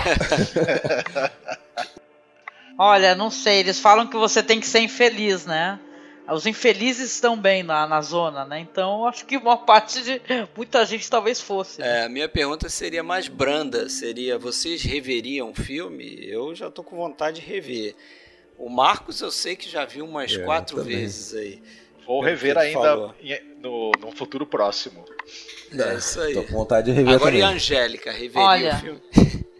Olha, não sei, eles falam que você tem que ser infeliz, né? Os infelizes estão bem na, na zona, né? Então, acho que uma parte de muita gente talvez fosse. Né? É, a minha pergunta seria mais branda, seria, vocês reveriam o filme? Eu já tô com vontade de rever. O Marcos eu sei que já viu umas é, quatro vezes aí. Vou rever ainda no, no futuro próximo. É isso aí. Tô com vontade de rever Agora também. e a Angélica, reveria Olha, o filme?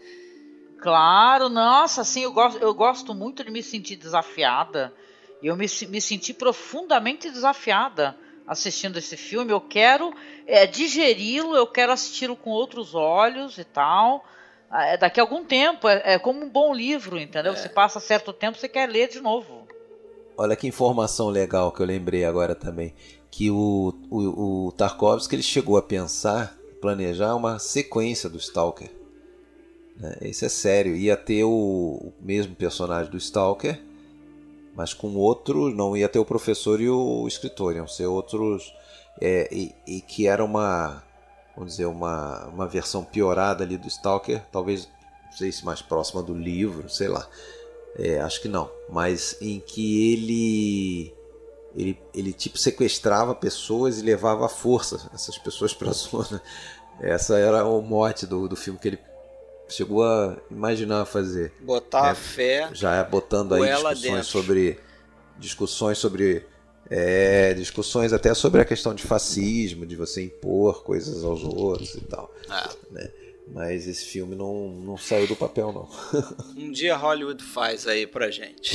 Claro, nossa, assim, eu gosto, eu gosto muito de me sentir desafiada. E eu me, me senti profundamente desafiada assistindo esse filme. Eu quero é, digeri-lo, eu quero assisti-lo com outros olhos e tal. É, daqui a algum tempo, é, é como um bom livro, entendeu? É. Você passa certo tempo, você quer ler de novo. Olha que informação legal que eu lembrei agora também. Que o, o, o Tarkovsky ele chegou a pensar, planejar uma sequência do Stalker. Né? Isso é sério. Ia ter o, o mesmo personagem do Stalker, mas com outro, não ia ter o professor e o escritor, iam ser outros, é, e, e que era uma, vamos dizer, uma, uma versão piorada ali do Stalker, talvez, não sei se mais próxima do livro, sei lá, é, acho que não, mas em que ele, ele, ele tipo sequestrava pessoas e levava à força essas pessoas para a zona. Essa era o mote do, do filme que ele chegou a imaginar fazer. Botar né? a fé. Já é botando aí discussões dentro. sobre discussões sobre é, discussões até sobre a questão de fascismo, de você impor coisas aos outros e tal. Ah. Né? Mas esse filme não, não saiu do papel, não. Um dia Hollywood faz aí pra gente.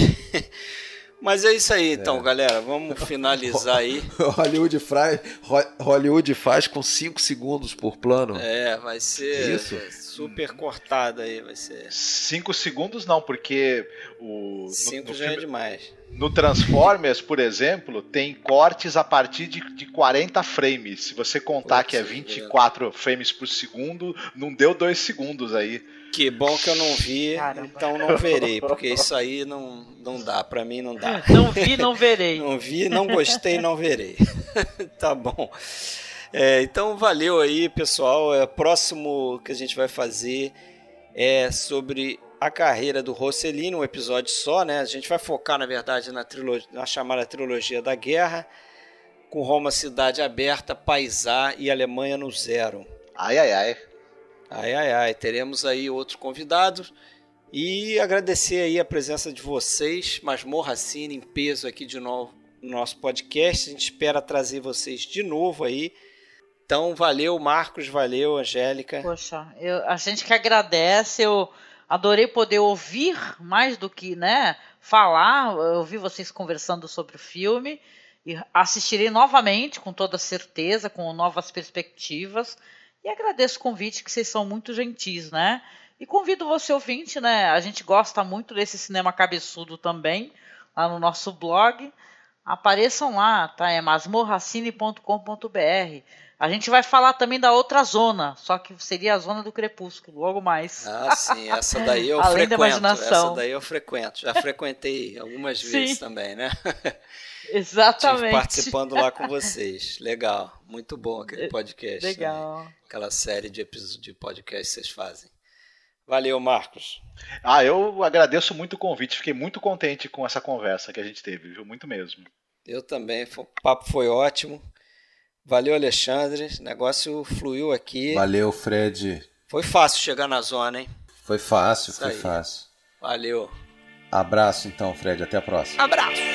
Mas é isso aí, então, é. galera. Vamos finalizar aí. Hollywood faz, Hollywood faz com cinco segundos por plano. É, vai ser isso? super cortado aí. Vai ser. cinco segundos não, porque o. cinco já filme, é demais. No Transformers, por exemplo, tem cortes a partir de, de quarenta frames. Se você contar Putz, que é vinte e quatro é. frames por segundo, não deu dois segundos aí. Que bom que eu não vi, Caramba. Então não verei, porque isso aí não, não dá, pra mim não dá. Não vi, não verei. Não vi, não gostei, não verei. Tá bom. É, então valeu aí, pessoal. É, próximo que a gente vai fazer é sobre a carreira do Rossellini, um episódio só, né? A gente vai focar, na verdade, na, trilogia, na chamada trilogia da guerra, com Roma Cidade Aberta, Paisá e Alemanha no Zero. Ai, ai, ai. Ai, ai, ai, teremos aí outro convidado e agradecer aí a presença de vocês, Masmorra Cine em peso aqui de novo no nosso podcast, a gente espera trazer vocês de novo aí, então valeu Marcos, valeu Angélica. Poxa, eu, a gente que agradece, eu adorei poder ouvir mais do que, né, falar, eu ouvi vocês conversando sobre o filme e assistirei novamente com toda certeza, com novas perspectivas. E agradeço o convite, que vocês são muito gentis, né? E convido você, ouvinte, né? A gente gosta muito desse cinema cabeçudo também, lá no nosso blog. apareçam lá, tá? É masmorracine ponto com ponto b r. A gente vai falar também da outra zona, só que seria a zona do Crepúsculo, logo mais. Ah, sim, essa daí eu Além da frequento. imaginação. Essa daí eu frequento. Já frequentei algumas vezes também, né? Exatamente. Estive participando lá com vocês. Legal, muito bom aquele podcast. Legal. Né? Aquela série de episódios de podcast que vocês fazem. Valeu, Marcos. Ah, eu agradeço muito o convite. Fiquei muito contente com essa conversa que a gente teve, viu? Muito mesmo. Eu também. O papo foi ótimo. Valeu, Alexandre. O negócio fluiu aqui. Valeu, Fred. Foi fácil chegar na zona, hein? Foi fácil, Isso foi aí. fácil. Valeu. Abraço então, Fred. Até a próxima. Abraço.